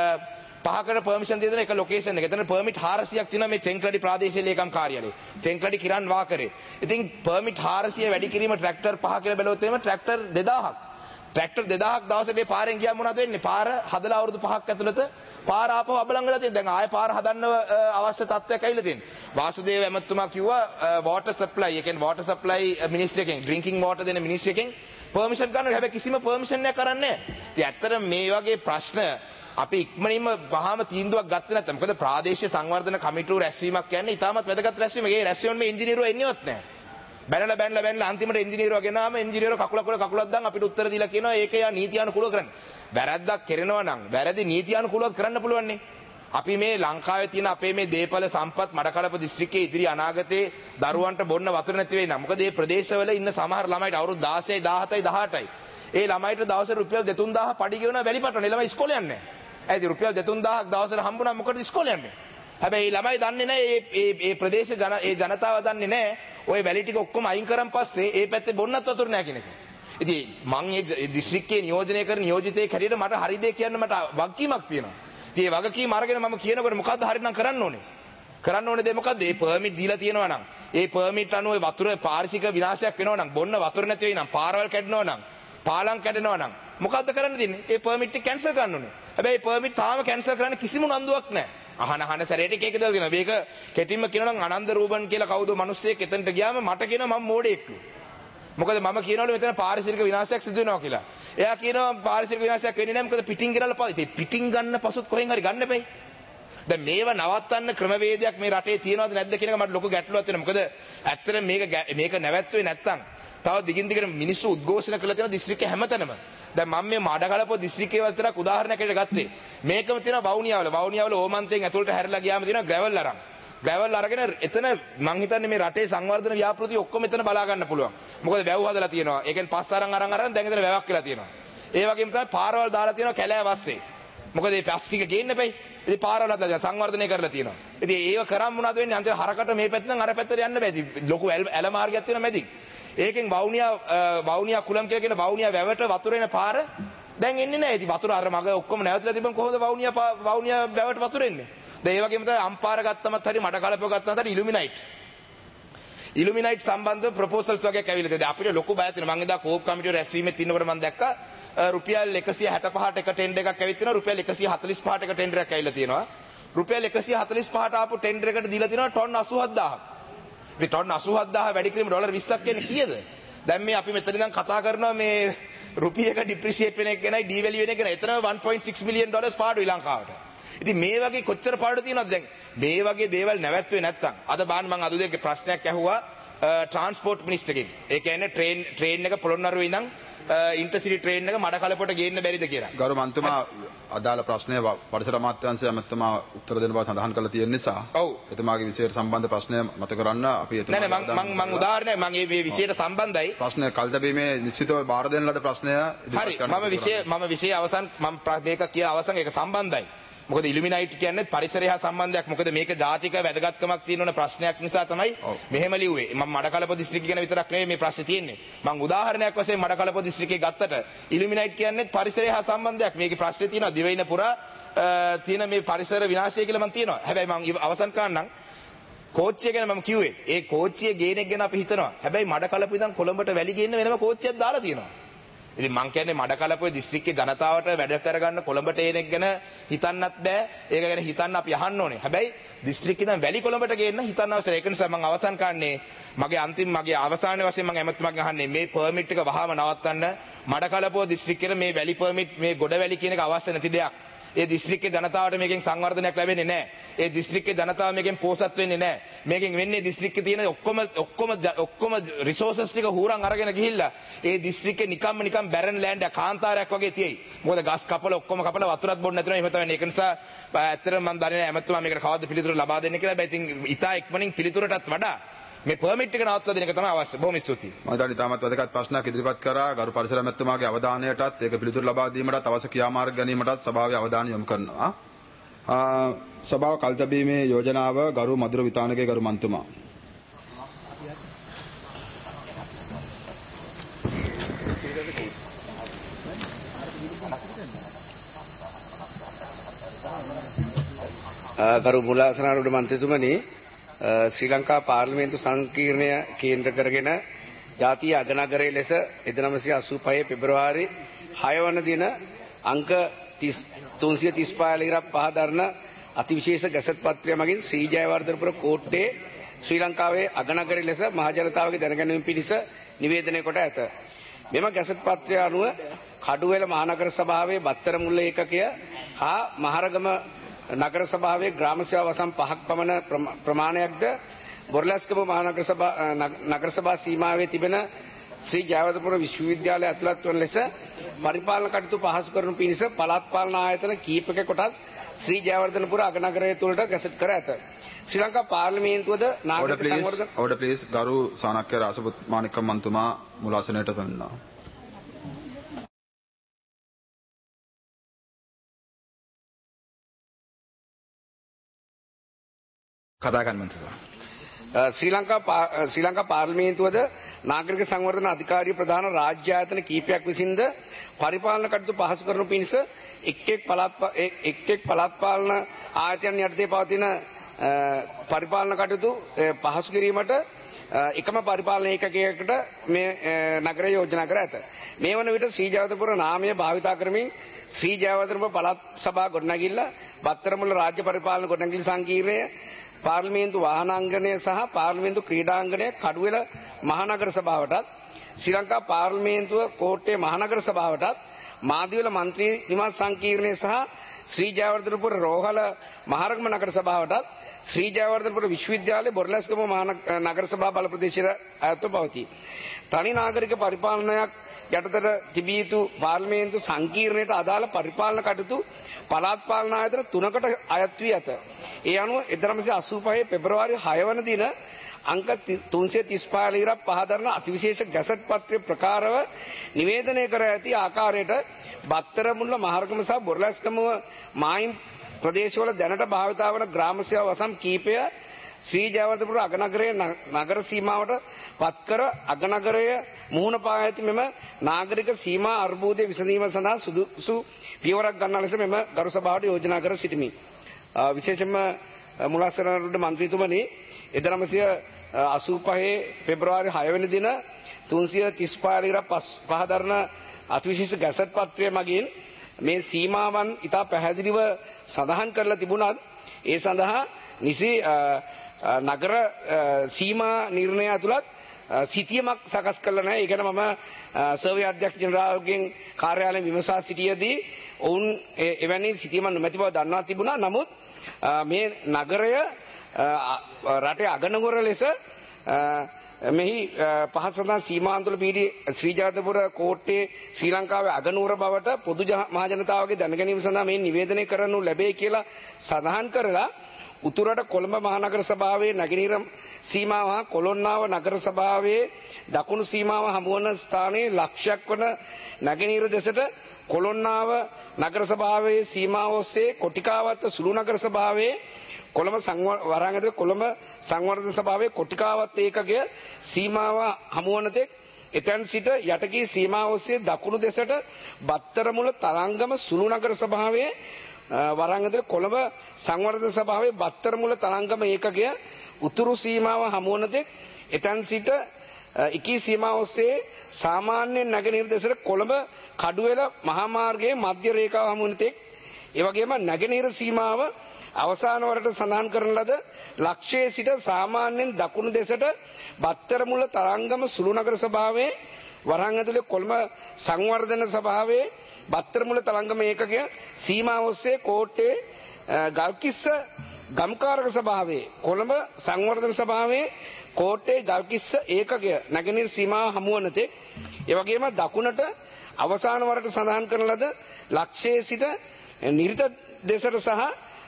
පහකට පර්මිෂන් දෙන එක ලොකේෂන් එක. එතන පර්මිට් හාරසියක් තියෙනවා මේ චෙන්ක්ලඩි ප්‍රාදේශීය ලේකම් කාර්යාලයේ. චෙන්ක්ලඩි කිරන් වාකරේ. ඉතින් පර්මිට් හාරසිය වැඩි කිරීම ට්‍රැක්ටර් පහ කියලා බැලුවොත් එහෙම ට්‍රැක්ටර් දෙදාහක්. ට්‍රැක්ටර් දෙදාහක් දවසට මේ පාරෙන් ගියාම මොනවද වෙන්නේ? පාර හදලා අවුරුදු පහක් ඇතුළත පාර ආපහු අබලන් වෙලා තියෙනවා. දැන් ආයෙ පාර හදන්න අවශ්‍ය තත්ත්වයක් ඇවිල්ලා තියෙනවා. වාසුදේව ඇමතුමා කිව්වා වෝටර් සප්ලයි, ඒ කියන්නේ වෝටර් සප්ලයි මිනිස්ට්‍රි එකෙන් ඩ්‍රින්කින් වෝටර් දෙන මිනිස්ට්‍රි එකෙන් පර්මිෂන් ගන්නවා. හැබැයි කිසිම පර්මිෂන් එකක් කරන්නේ නැහැ. ඉතින් ඇත්තට මේ වගේ ප්‍රශ්න අපි ඉක්මනින්ම වහාම තීන්දුවක් ගත්තේ නැත්නම් මොකද ප්‍රාදේශීය සංවර්ධන කමිටුව රැස්වීමක් කියන්නේ ඉතාමත් වැදගත් රැස්වීමක්. ඒ රැස්වීමෙන් මේ ඉංජිනේරුවෝ එන්නේවත් නැහැ. බැනලා බැනලා බැනලා අන්තිමට ඉංජිනේරුවා ගෙනාම ඉංජිනේරුවා කකුල කකුල කකුලක් දාන් අපිට උත්තර දීලා කියනවා ඒක යා නීතියානුකූලව කරන්න. වැරද්දක් කරනවා නම් වැරදි නීතියානුකූලව කරන්න පුළුවන් නේ. අපි මේ ලංකාවේ තියෙන අපේ මේ දේපල සම්පත් මඩකලප දිස්ත්‍රික්කයේ ඉදිරි අනාගතයේ දරුවන්ට බොන්න වතුර නැති වෙයි නම් මොකද මේ ප්‍රදේශවල ඉන්න සමහර ළමයිට අවුරුදු දාසයයි දාහතයි දහඅටයි ඒ ළමයිට දවසට රුපියල් දෙතුන් දාහ පඩි ගෙවන වැලිපටවන ළමයි ඉස්කෝලේ යන්නේ නැහැ. ඇයි රුපියල් දෙතුන් දාහක් දවසට හම්බුනා මොකටද ඉස්කෝලේ යන්නේ? හැබැයි ළමයි දන්නේ නැහැ මේ මේ ප්‍රදේශ ජන ඒ ජනතාව දන්නේ නැහැ ওই වැලි ටික ඔක්කොම අයින් කරන් පස්සේ ඒ පැත්තේ බොන්නත් වතුර නැහැ කියන එක. ඉතින් මං මේ දිස්ත්‍රික්කයේ නියෝජනය කරන නියෝජිතයෙක් හැටියට මට හරි දේ කියන්න මට වගකීමක් තියෙනවා. ඉතින් මේ වගකීම අරගෙන මම කියනකොට මොකද්ද හරිනම් කරන්න ඕනේ? කරන්න ඕනේ දේ මොකද්ද? මේ පර්මිට් දීලා තියෙනවා නම් ඒ පර්මිට් අනුව වතුර පාරිශික විනාශයක් වෙනවා නම් බොන්න වතුර නැති වෙයි නම් පාරවල් කැඩෙනවා නම් පාලම් කැඩෙනවා නම් මොකද්ද කරන්න තියෙන්නේ? ඒ පර්මිට් එක කැන්සල් කරන්න ඕනේ. හැබැයි මේ පර්මිට් තාම කැන්සල් කරන්න කිසිම උනන්දුවක් නැහැ. අහන අහන සැරේට එක එක දවස් දෙනවා. මේක කෙටින්ම කියනවා නම් අනන්ද රූබන් කියලා කවුද මිනිස්සෙක් එතනට ගියාම මට කියනවා මම මෝඩෙක්. මොකද මම කියනවලු මෙතන පාරිසරික විනාශයක් සිදු වෙනවා කියලා. එයා කියනවා පාරිසරික විනාශයක් වෙන්නේ නැහැ මොකද පිටින් ගෙනල්ලා පාවි. ඉතින් පිටින් ගන්න පසුත් කොහෙන් හරි ගන්න එපයි. දැන් මේව නවත්තන්න ක්‍රමවේදයක් මේ රටේ තියනවද නැද්ද කියන එක මට ලොකු ගැටලුවක් වෙනවා. මොකද ඇත්තටම මේක මේක නැවැත්තුවේ නැත්තම් තව දිගින් දිගට මිනිස්සු උද්ඝෝෂණ කරලා තියෙන දිස්ත්‍රික්කයේ හැමතැනම. දැන් මම මේ මාඩකලපුව දිස්ත්‍රික්කයේ විතරක් උදාහරණයකට ගත්තේ. මේකම තියෙනවා වවුනියාවල. වවුනියාවල ඕමන්තයෙන් ඇතුළට හැරිලා ගියාම තියෙනවා ග්‍රැවල් අරන්. ග්‍රැවල් අරගෙන එතන මං හිතන්නේ මේ රටේ සංවර්ධන ව්‍යාපෘති ඔක්කොම එතන බලා ගන්න පුළුවන්. මොකද වැව් හදලා තියෙනවා. ඒකෙන් පස් අරන් අරන් අරන් දැන් එතන වැවක් කියලා තියෙනවා. ඒ වගේම තමයි පාරවල් දාලා තියෙනවා කැලෑ වස්සේ. මොකද මේ ප්ලාස්ටික් ගේන්න බෑ. ඉතින් පාරවල් හදලා සංවර්ධනය කරලා තියෙනවා. ඉතින් ඒව කරාම මොනවද වෙන්නේ? අන්තිම හරකට මේ පැත්තෙන් අර පැත්තට යන්න බෑ. ඉතින් ලොකු ඇල මාර්ගයක් තියෙනවා මැදින්. ඒකෙන් වවුනියා වවුනියා කුලම් කියලා කියන වවුනියා වැවට වතුර එන පාර දැන් එන්නේ නැහැ. ඉතින් වතුර අර මග ඔක්කොම නැවතිලා තිබුණ කොහොමද වවුනියා වවුනියා වැවට වතුර එන්නේ? දැන් ඒ වගේම තමයි අම්පාර ගත්තමත් හරි මඩ කලපුව ගත්තමත් හරි ඉලුමිනයිට්. ඉලුමිනයිට් සම්බන්ධව ප්‍රොපෝසල්ස් වගේ කැවිලා තියෙනවා. අපිට ලොකු බයක් තියෙනවා. මම එදා කෝප් කමිටුවේ රැස්වීමේ තින්නකොට මම දැක්කා රුපියල් එකසිය හැටපහට එක ටෙන්ඩර් එකක් ඇවිත් තියෙනවා. රුපියල් එකසිය හතළිස් පහට එක ටෙන්ඩර් එකක් ඇවිල්ලා තියෙනවා. රුපියල් එකසිය හතළිස් පහට ආපු ටෙන්ඩර් එකට දීලා තියෙනවා ටොන් අසූ හත්දාහක්. ඉතින් ටොන් අසූ හත්දාහ වැඩි කිරීම ඩොලර් විස්සක් කියන්නේ කීයද? දැන් මේ අපි මෙතන ඉඳන් කතා කරනවා මේ රුපියක ඩිප්‍රීසියේට් වෙන එක ගැනයි ඩීවැලියු වෙන එක ගැන. එතනම one point six million dollars පාඩුයි ලංකාවට. ඉතින් මේ වගේ කොච්චර පාඩු තියෙනවද දැන් මේ වගේ දේවල් නැවැත්තුවේ නැත්තම් අද බාන්න මම අද උදේ ප්‍රශ්නයක් ඇහුවා ට්‍රාන්ස්පෝර්ට් මිනිස්ටර්ගෙන්. ඒ කියන්නේ ට්‍රේන් ට්‍රේන් එක පොළොන්නරුවේ ඉඳන් ඉන්ටර්සිටි ට්‍රේන් එක මඩකලපුවට ගේන්න බැරිද කියලා. ගරු මන්තුමා අදාළ ප්‍රශ්නය පරිසර අමාත්‍යාංශය ඇමතුමා උත්තර දෙන බව සඳහන් කරලා තියෙන නිසා ඔව් එතුමාගේ විෂයට සම්බන්ධ ප්‍රශ්නය මත කරන්න අපි එතුමා නෑ නෑ මම මම උදාහරණයක් මම මේ විෂයට සම්බන්ධයි ප්‍රශ්නය කල්තබීමේ නිශ්චිතව බාර දෙන ලද ප්‍රශ්නය හරි මම විෂය මම විෂය අවසන් මම මේක කියලා අවසන් ඒක සම්බන්ධයි. මොකද ඉලුමිනයිට් කියන්නේ පරිසරය හා සම්බන්ධයක්. මොකද මේක ජාතික වැදගත්කමක් තියෙන ප්‍රශ්නයක් නිසා තමයි මෙහෙම ලිව්වේ. මම මඩකලපුව දිස්ත්‍රික්කය ගැන විතරක් නෙවෙයි මේ ප්‍රශ්නේ තියෙන්නේ. මම උදාහරණයක් වශයෙන් මඩකලපුව දිස්ත්‍රික්කයේ ගත්තට ඉලුමිනයිට් කියන්නේ පරිසරය හා සම්බන්ධයක්. මේකේ ප්‍රශ්නේ තියෙනවා දිවයින පුරා තියෙන මේ පරිසර විනාශය කියලා මම තියෙනවා. හැබැයි මම අවසන් කරන්නම් කෝච්චිය ගැන මම කිව්වේ. ඒ කෝච්චිය ගේන එක ගැන අපි හිතනවා. හැබැයි මඩකලපුව ඉඳන් කොළඹට වැලි ගේන්න වෙනම කෝච්චියක් දාලා තියෙනවා. ඉතින් මං කියන්නේ මඩකලපුවේ දිස්ත්‍රික්කයේ ජනතාවට වැඩ කරගන්න කොළඹට එන එක ගැන හිතන්නත් බෑ. ඒක ගැන හිතන්න අපි අහන්න ඕනේ. හැබැයි දිස්ත්‍රික්කේ ඉඳන් වැලි කොළඹට ගේන්න හිතන්න අවශ්‍යයි. ඒක නිසා මම අවසන් කරන්නේ මගේ අන්තිම මගේ අවසානයේ වශයෙන් මම ඇමතුමාගෙන් අහන්නේ මේ පර්මිට් එක වහාම නවත්තන්න. මඩකලපුව දිස්ත්‍රික්කයේ මේ වැලි පර්මිට් මේ ගොඩ වැලි කියන එක අවශ්‍ය නැති දෙයක්. ඒ දිස්ත්‍රික්කේ ජනතාවට මේකෙන් සංවර්ධනයක් ලැබෙන්නේ නැහැ. ඒ දිස්ත්‍රික්කේ ජනතාව මේකෙන් පෝසත් වෙන්නේ නැහැ. මේකෙන් වෙන්නේ දිස්ත්‍රික්කේ තියෙන ඔක්කොම ඔක්කොම ඔක්කොම රිසෝසස් ටික හුරන් අරගෙන ගිහිල්ලා ඒ දිස්ත්‍රික්කේ නිකම්ම නිකම් බැරන් ලෑන්ඩ් එක කාන්තාරයක් වගේ තියෙයි. මොකද ගස් කපල ඔක්කොම කපලා වතුරත් බොන්න නැතුන එහෙම තමයි. ඒක නිසා ඇත්තටම මම දන්නේ නැහැ ඇමතුමා මේකට කවද්ද පිළිතුරු ලබා දෙන්නේ කියලා. හැබැයි ඉතින් ඉතා ඉක්මනින් පිළිතුරටත් වඩා මේ පර්මිට් එක නවත්වා දෙන එක තමයි අවශ්‍ය. බොහොම ස්තුතියි. මම හිතන්නේ තාමත් වැදගත් ප්‍රශ්නයක් ඉදිරිපත් කරා. ගරු පරිසර ඇමතුමාගේ අවධානයටත් ඒක පිළිතුරු ලබා දීමටත් අවශ්‍ය ක්‍රියාමාර්ග ගැනීමටත් සභාවේ අවධානය යොමු කරනවා. සභාව කල්තබීමේ යෝජනාව ගරු මధుර විතානගේ ගරු මන්තුමා. ගරු මුලාසනාරුඩ මන්ත්‍රීතුමනි ශ්‍රී ලංකා පාර්ලිමේන්තු සංකීර්ණය කේන්ද්‍ර කරගෙන ජාතිය අගනගරයේ ලෙස එක්දහස් නවසිය අසූ පහ පෙබරවාරි හය වන දින අංක තුන්සිය තිස් පහ ලිරක් පහ දරන අතිවිශේෂ ගැසට් පත්‍රය මගින් ශ්‍රී ජයවර්ධනපුර කෝට්ටේ ශ්‍රී ලංකාවේ අගනගරයේ ලෙස මහජනතාවගේ දැනගැනීම පිණිස නිවේදනය කොට ඇත. මෙම ගැසට් පත්‍රය අනුව කඩුවෙල මහනගර සභාවේ බත්තර මුල්ල ඒකකය හා මහරගම නගර සභාවේ ග්‍රාම සේවා වසම් පහක් පමණ ප්‍රමාණයක්ද බොරලැස්කම මහනගර සභා නගර සභා සීමාවේ තිබෙන ශ්‍රී ජයවර්ධනපුර විශ්වවිද්‍යාලය ඇතුළත් වන ලෙස පරිපාලන කටයුතු පහසු කරනු පිණිස පළාත් පාලන ආයතන කීපක කොටස් ශ්‍රී ජයවර්ධනපුර අගනගරය තුළට ගැසට් කර ඇත. ශ්‍රී ලංකා පාර්ලිමේන්තුවද නාගරික සංවර්ධන ඕඩර් ප්ලීස් ගරු සානක්‍ය රාසපුත් මාණික්කම් මන්තුමා මුලාසනයට පැමිණෙනවා. කතා කරන්න මන්ත්‍රීතුමා. ශ්‍රී ලංකා ශ්‍රී ලංකා පාර්ලිමේන්තුවද නාගරික සංවර්ධන අධිකාරිය ප්‍රධාන රාජ්‍ය ආයතන කීපයක් විසින්ද පරිපාලන කටයුතු පහසු කරනු පිණිස එක් එක් පළාත් එක් එක් පළාත් පාලන ආයතන යටතේ පවතින පරිපාලන කටයුතු පහසු කිරීමට එකම පරිපාලන ඒකකයකට මේ නගරය යෝජනා කර ඇත. මේ වන විට ශ්‍රී ජයවර්ධනපුර නාමය භාවිතා කරමින් ශ්‍රී ජයවර්ධනපුර පළාත් සභා ගොඩනැගිල්ල බත්තරමුල්ල රාජ්‍ය පරිපාලන ගොඩනැගිලි සංකීර්ණය පාර්ලිමේන්තු වාහනාංගණය සහ පාර්ලිමේන්තු ක්‍රීඩාංගණය කඩුවෙල මහනගර සභාවටත් ශ්‍රී ලංකා පාර්ලිමේන්තුව කෝට්ටේ මහනගර සභාවටත් මාදිවල මන්ත්‍රී නිවාස සංකීර්ණය සහ ශ්‍රී ජයවර්ධනපුර රෝහල මහරගම නගර සභාවටත් ශ්‍රී ජයවර්ධනපුර විශ්වවිද්‍යාලයේ බොරලැස්ගම නගර සභා බල ප්‍රදේශයට අයත්ව පවතී. තනි නාගරික පරිපාලනයක් යටතට තිබිය යුතු පාර්ලිමේන්තු සංකීර්ණයට අදාළ පරිපාලන කටයුතු පළාත් පාලන ආයතන තුනකට අයත් වී ඇත. ඒ අනුව එක්දහස් නවසිය අසූපහේ පෙබරවාරි හය වන දින අංක තුන්සිය තිස් පහ ලියරක් පහදරන අතිවිශේෂ ගැසට් පත්‍රය ප්‍රකාරව නිවේදනය කර ඇති ආකාරයට බත්තරමුල්ල මහරගම සහ බොරලැස්කමුව මායිම් ප්‍රදේශවල දැනට භාවිතා වන ග්‍රාම සේවා වසම් කීපය ශ්‍රී ජයවර්ධනපුර අගනගරයේ නගර සීමාවට පත්කර අගනගරය මුහුණ පා ඇති මෙම නාගරික සීමා අර්බුදය විසඳීම සඳහා සුදුසු පියවරක් ගන්නා ලෙස මෙම ගරු සභාවට යෝජනා කර සිටිමි. විශේෂයෙන්ම මුලස්සරනරුඩ මන්ත්‍රීතුමනි එක්දහස් නවසිය අසූපහේ පෙබරවාරි හය වෙනි දින තුන්සිය තිස් පහ ලියරක් පහ දරන අතිවිශේෂ ගැසට් පත්‍රය මගින් මේ සීමාවන් ඉතා පැහැදිලිව සඳහන් කරලා තිබුණත් ඒ සඳහා නිසි නගර සීමා නිර්ණය ඇතුළත් සිතියමක් සකස් කරලා නැහැ. ඒ ගැන මම සර්වේ අධ්‍යක්ෂ ජෙනරාල්ගෙන් කාර්යාලයෙන් විමසා සිටියේදී ඔවුන් එවැනි සිතියමක් නොමැති බව දන්වා තිබුණා. නමුත් මේ නගරය රටේ අගනුවර ලෙස මෙහි පහත් සඳහන් සීමාන්තුල පීඩි ශ්‍රී ජයවර්ධනපුර කෝට්ටේ ශ්‍රී ලංකාවේ අගනුවර බවට පොදු මහ ජනතාවගේ දැනගැනීම සඳහා මේ නිවේදනය කරනු ලැබේ කියලා සඳහන් කරලා උතුරට කොළඹ මහනගර සභාවේ නැගෙනහිර සීමාව හා කොළොන්නාව නගර සභාවේ දකුණු සීමාව හමුවන ස්ථානයේ ලක්ෂයක් වන නැගෙනහිර දෙසට කොළොන්නාව නගර සභාවේ සීමාව ඔස්සේ කොටිකාවත්ත සුළු නගර සභාවේ කොළඹ වරාංගද කොළඹ සංවර්ධන සභාවේ කොටිකාවත් ඒකකය සීමාව හමුවන තෙක් එතැන් සිට යටකී සීමාව ඔස්සේ දකුණු දෙසට බත්තරමුල තරංගම සුළු නගර සභාවේ වරාංගද කොළඹ සංවර්ධන සභාවේ බත්තරමුල තරංගම ඒකකය උතුරු සීමාව හමුවන තෙක් එතැන් සිට එකී සීමාව ඔස්සේ සාමාන්‍ය නැගෙනහිර දෙසට කොළඹ කඩුවෙල මහා මාර්ගයේ මධ්‍ය රේඛාව හමුවන තෙක් ඒ වගේම නැගෙනහිර සීමාව අවසාන වරට සඳහන් කරන ලද ලක්ෂයේ සිට සාමාන්‍යයෙන් දකුණු දෙසට බත්තරමුල තරංගම සුළු නගර සභාවේ වරහන් ඇතුලේ කොළඹ සංවර්ධන සභාවේ බත්තරමුල තරංගම ඒකකය සීමාව ඔස්සේ කෝට්ටේ ගල්කිස්ස ගම්කාරක සභාවේ කොළඹ සංවර්ධන සභාවේ කෝට්ටේ ගල්කිස්ස ඒකකය නැගෙනහිර සීමාව හමුවන තෙක් ඒ වගේම දකුණට අවසාන වරට සඳහන් කරන ලද ලක්ෂයේ සිට නිරිත දෙසට සහ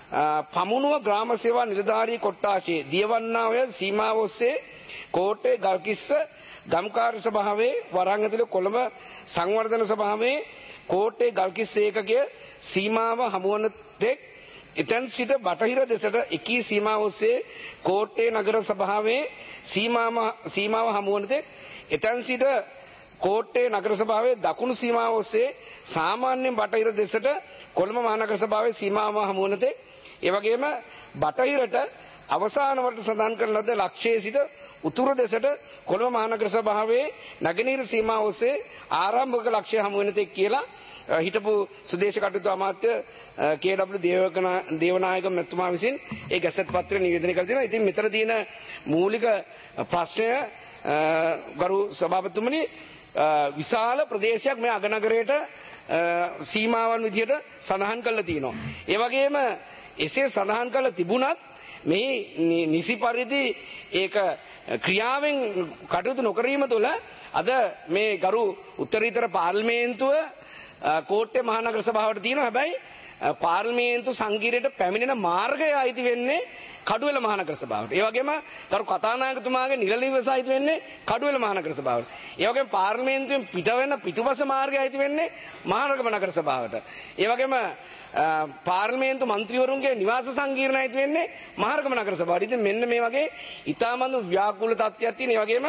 පමුණුව ග්‍රාම සේවා නිලධාරී කොට්ටාශයේ දියවන්නාවය සීමාව ඔස්සේ කෝට්ටේ ගල්කිස්ස ගම්කාර සභාවේ වරහන් ඇතුලේ කොළඹ සංවර්ධන සභාවේ කෝට්ටේ ගල්කිස්ස ඒකකය සීමාව හමුවන තෙක් එතැන් සිට බටහිර දෙසට එකී සීමාව ඔස්සේ කෝට්ටේ නගර සභාවේ සීමාව සීමාව හමුවන තෙක් එතැන් සිට කෝට්ටේ නගර සභාවේ දකුණු සීමාව ඔස්සේ සාමාන්‍යයෙන් බටහිර දෙසට කොළඹ මහනගර සභාවේ සීමාව හමුවන තෙක් ඒ වගේම බටහිරට අවසාන වරට සඳහන් කරන ලද ලක්ෂයේ සිට උතුරු දෙසට කොළඹ මහනගර සභාවේ නැගෙනහිර සීමාව ඔස්සේ ආරම්භක ලක්ෂ්‍ය හමු වෙන තෙක් කියලා හිටපු සුදේශ කටයුතු අමාත්‍ය කේ.ඩබ්ලිව් දේවනායක මැතිතුමා විසින් ඒ ගැසට් පත්‍රය නිවේදනය කර තිනවා. ඉතින් මෙතන තියෙන මූලික ප්‍රශ්නය ගරු සභාපතිතුමනි විශාල ප්‍රදේශයක් මේ අගනගරයට සීමාවන් විදියට සඳහන් කරලා තියෙනවා. ඒ වගේම එසේ සඳහන් කරලා තිබුණත් මේ නිසි පරිදි ඒක ක්‍රියාවෙන් කටයුතු නොකිරීම තුළ අද මේ ගරු උත්තරීතර පාර්ලිමේන්තුව කෝට්ටේ මහනගර සභාවට තියෙනවා. හැබැයි පාර්ලිමේන්තු සංගීරයට පැමිණෙන මාර්ගය අයිති වෙන්නේ කඩුවෙල මහනගර සභාවට. ඒ වගේම ගරු කතානායකතුමාගේ නිල නිවස අයිති වෙන්නේ කඩුවෙල මහනගර සභාවට. ඒ වගේම පාර්ලිමේන්තුවෙන් පිට වෙන පිටුපස මාර්ගය අයිති වෙන්නේ මහනගර නගර සභාවට. ඒ වගේම පාර්ලිමේන්තු මන්ත්‍රීවරුන්ගේ නිවාස සංකීර්ණ අයිති වෙන්නේ මහරගම නගර සභාවට. ඉතින් මෙන්න මේ වගේ ඉතාමත් ව්‍යාකූල තත්ත්වයක් තියෙන. ඒ වගේම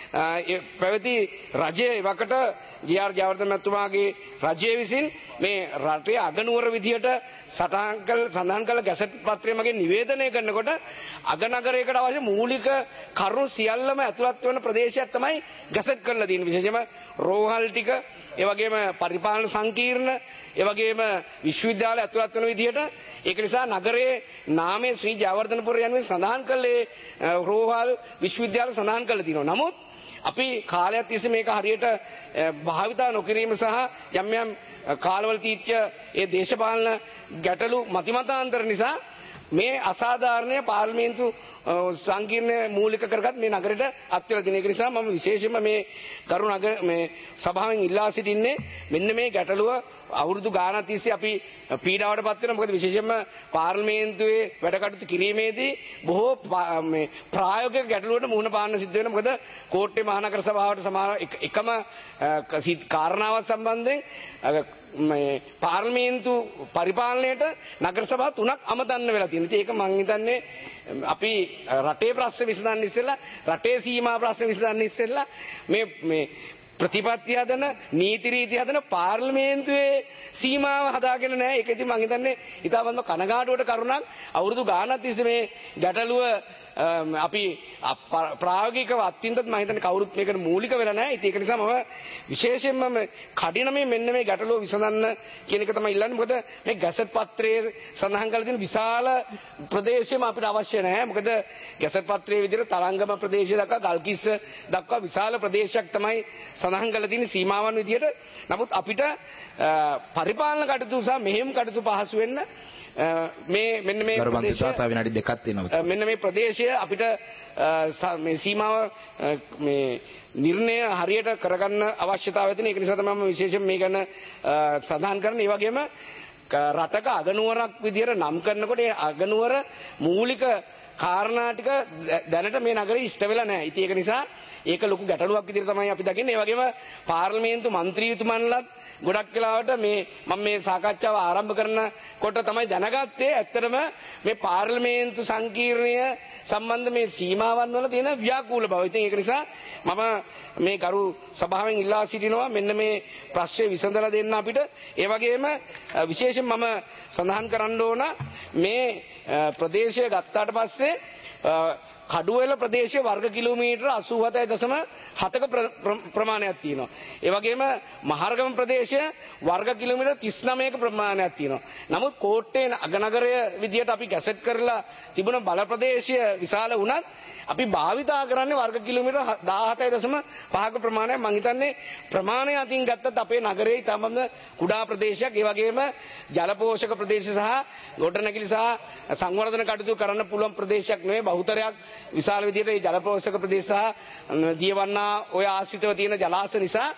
පැවති රජයේ වකට ජේ.ආර්. ජයවර්ධන මැතිතුමාගේ රජය විසින් මේ රටේ අගනුවර විදියට සටහන් කළ සඳහන් කළ ගැසට් පත්‍රය මගින් නිවේදනය කරනකොට අගනගරයකට අවශ්‍ය මූලික කරුණු සියල්ලම ඇතුළත් වන ප්‍රදේශයක් තමයි ගැසට් කරලා තියෙන්නේ. විශේෂයෙන්ම රෝහල් ටික, ඒ වගේම පරිපාලන සංකීර්ණ, ඒ වගේම විශ්වවිද්‍යාල ඇතුළත් වෙන විදිහට ඒක නිසා නගරයේ නාමය ශ්‍රී ජයවර්ධනපුර යනුවෙන් සඳහන් කළේ රෝහල් විශ්වවිද්‍යාල සඳහන් කරලා තියෙනවා. නමුත් අපි කාලයක් තිස්සේ මේක හරියට භාවිතා නොකිරීම සහ යම් යම් කාලවල තීත්‍ය ඒ දේශපාලන ගැටලු මතිමතාන්තර නිසා මේ අසාධාරණය පාර්ලිමේන්තු සංකීර්ණ මූලික කරගත් මේ නගරයට අත්වල තියෙන එක නිසා මම විශේෂයෙන්ම මේ ගරු නගර මේ සභාවෙන් ඉල්ලා සිටින්නේ මෙන්න මේ ගැටලුව අවුරුදු ගානක් තිස්සේ අපි පීඩාවට පත් වෙනවා. මොකද විශේෂයෙන්ම පාර්ලිමේන්තුවේ වැඩ කටයුතු කිරීමේදී බොහෝ මේ ප්‍රායෝගික ගැටලුවකට මුහුණ පාන්න සිද්ධ වෙනවා. මොකද කෝට්ටේ මහනගර සභාවට සමාන එකම කාරණාවක් සම්බන්ධයෙන් මේ පාර්ලිමේන්තු පරිපාලනයට නගර සභා තුනක් අමතන්න වෙලා තියෙනවා. ඉතින් ඒක මං හිතන්නේ අපි රටේ ප්‍රශ්න විසඳන්න ඉස්සෙල්ලා රටේ සීමා ප්‍රශ්න විසඳන්න ඉස්සෙල්ලා මේ මේ ප්‍රතිපත්ති හදන නීති රීති හදන පාර්ලිමේන්තුවේ සීමාව හදාගෙන නැහැ. ඒක ඉතින් මං හිතන්නේ ඊටවන්ම කනගාටුවට කරුණක්. අවුරුදු ගානක් තිස්සේ මේ ගැටලුව අපි ප්‍රායෝගිකව අත්විඳත් මම හිතන්නේ කවුරුත් මේකට මූලික වෙලා නැහැ. ඉතින් ඒක නිසා මම විශේෂයෙන්ම කඩිනමේ මෙන්න මේ ගැටලුව විසඳන්න කියන එක තමයි ඉල්ලන්නේ. මොකද මේ ගැසට් පත්‍රයේ සඳහන් කරලා තියෙන විශාල ප්‍රදේශයම අපිට අවශ්‍ය නැහැ. මොකද ගැසට් පත්‍රයේ විදිහට තරංගම ප්‍රදේශය දක්වා ගල්කිස්ස දක්වා විශාල ප්‍රදේශයක් තමයි සඳහන් කරලා තියෙන සීමාවන් විදිහට. නමුත් අපිට පරිපාලන කටයුතු සහ මෙහෙයුම් කටයුතු පහසු වෙන්න මේ මෙන්න මේ මෙන්න මේ ප්‍රදේශය අපිට මේ සීමාව මේ නිර්ණය හරියට කරගන්න අවශ්‍යතාවය තියෙන. ඒක නිසා තමයි මම විශේෂයෙන් මේ ගැන සඳහන් කරන්නේ. ඒ වගේම රටක අගනුවරක් විදියට නම් කරනකොට ඒ අගනුවර මූලික කාරණා ටික දැනට මේ නගරේ ඉෂ්ට වෙලා නැහැ. ඉතින් ඒක නිසා ඒක ලොකු ගැටලුවක් විදියට තමයි අපි දකින්නේ. ඒ වගේම පාර්ලිමේන්තු මන්ත්‍රීතුමන්ලත් ගොඩක් වෙලාවට මේ මම මේ සාකච්ඡාව ආරම්භ කරනකොට තමයි දැනගත්තේ ඇත්තටම මේ පාර්ලිමේන්තු සංකීර්ණය සම්බන්ධ මේ සීමාවන් වල තියෙන ව්‍යාකූල බව. ඉතින් ඒක නිසා මම මේ ගරු සභාවෙන් ඉල්ලා සිටිනවා මෙන්න මේ ප්‍රශ්නේ විසඳලා දෙන්න අපිට. ඒ වගේම විශේෂයෙන් මම සඳහන් කරන්න ඕන මේ ප්‍රදේශය ගත්තාට පස්සේ කඩුවෙල ප්‍රදේශයේ වර්ග කිලෝමීටර අසූ හතයි දශම හතක ප්‍රමාණයක් තියෙනවා. ඒ වගේම මහරගම ප්‍රදේශය වර්ග කිලෝමීටර තිස් නවයක ප්‍රමාණයක් තියෙනවා. නමුත් කෝට්ටේ අගනගරය විදියට අපි ගැසට් කරලා තිබුණ බල ප්‍රදේශය විශාල වුණත් අපි භාවිතා කරන්නේ වර්ග කිලෝමීටර දාහතයි දශම පහක ප්‍රමාණයක්. මං හිතන්නේ ප්‍රමාණය අතින් ගත්තත් අපේ නගරයේ තමම කුඩා ප්‍රදේශයක්. ඒ වගේම ජලපෝෂක ප්‍රදේශ සහ ගොඩනැගිලි සහ සංවර්ධන කටයුතු කරන්න පුළුවන් ප්‍රදේශයක් නෙවෙයි. බහුතරයක් විශාල විදිහට මේ ජලපෝෂක ප්‍රදේශ සහ දියවන්නා ඔය ආශ්‍රිතව තියෙන ජලාශ නිසා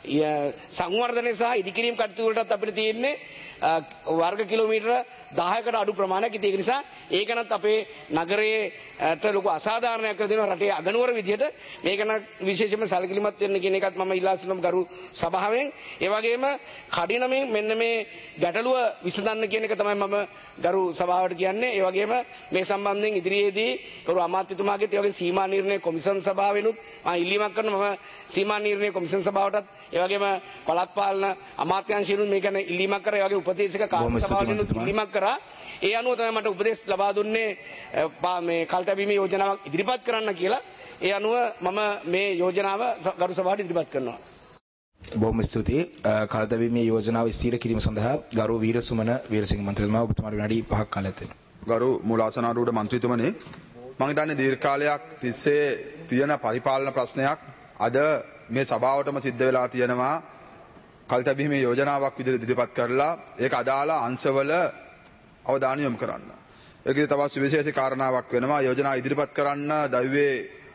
සංවර්ධනය සහ ඉදිකිරීම් කටයුතු වලටත් අපිට තියෙන්නේ වර්ග කිලෝමීටර දහයකට අඩු ප්‍රමාණයක්. ඉතින් ඒක නිසා ඒකනත් අපේ නගරයේට ලොකු අසාධාරණයක් වෙනවා රටේ අගනුවර විදිහට. මේක නම් විශේෂයෙන්ම සැලකිලිමත් වෙන්න කියන එකත් මම ඉල්ලා සිටිනවා ගරු සභාවෙන්. ඒ වගේම කඩිනමින් මෙන්න මේ ගැටලුව විසඳන්න කියන එක තමයි මම ගරු සභාවට කියන්නේ. ඒ වගේම මේ සම්බන්ධයෙන් ඉදිරියේදී ගරු අමාත්‍යතුමාගෙත් ඒ වගේ සීමා නිර්ණය කොමිසම් සභාවෙනුත් මම ඉල්ලීමක් කරනවා. මම සීමා නිර්ණය කොමිසම් සභාවටත් ඒ වගේම පළාත් පාලන අමාත්‍යාංශයෙන්ුත් මේ ගැන ඉල්ලීමක් කරා. ඒ වගේ උපදේශක කාර්ය සභාවලිනුත් ඉල්ලීමක් කරා. ඒ අනුව තමයි මට උපදෙස් ලබා දුන්නේ මේ කල්තැබීමේ යෝජනාවක් ඉදිරිපත් කරන්න කියලා. ඒ අනුව මම මේ යෝජනාව ගරු සභාවට ඉදිරිපත් කරනවා. බොහොම ස්තුතියි. කල්තැබීමේ යෝජනාව ඉස්තිර කිරීම සඳහා ගරු වීරසුමන වීරසිංහ මන්ත්‍රීතුමා ඔබතුමාට විනාඩි පහක් කාලයක් දෙන්න. ගරු මූලාසනාරූඪ මන්ත්‍රීතුමනි, මම හිතන්නේ දීර්ඝ කාලයක් තිස්සේ තියෙන පරිපාලන ප්‍රශ්නයක් අද මේ සභාවටම සිද්ධ වෙලා තියෙනවා. කල්තැබීමේ යෝජනාවක් විදිහට ඉදිරිපත් කරලා ඒක අදාළ අංශවල අවධානය යොමු කරන්න. ඒකේ තවත් සුවිශේෂී කාරණාවක් වෙනවා. යෝජනා ඉදිරිපත් කරන්න දෛවයේ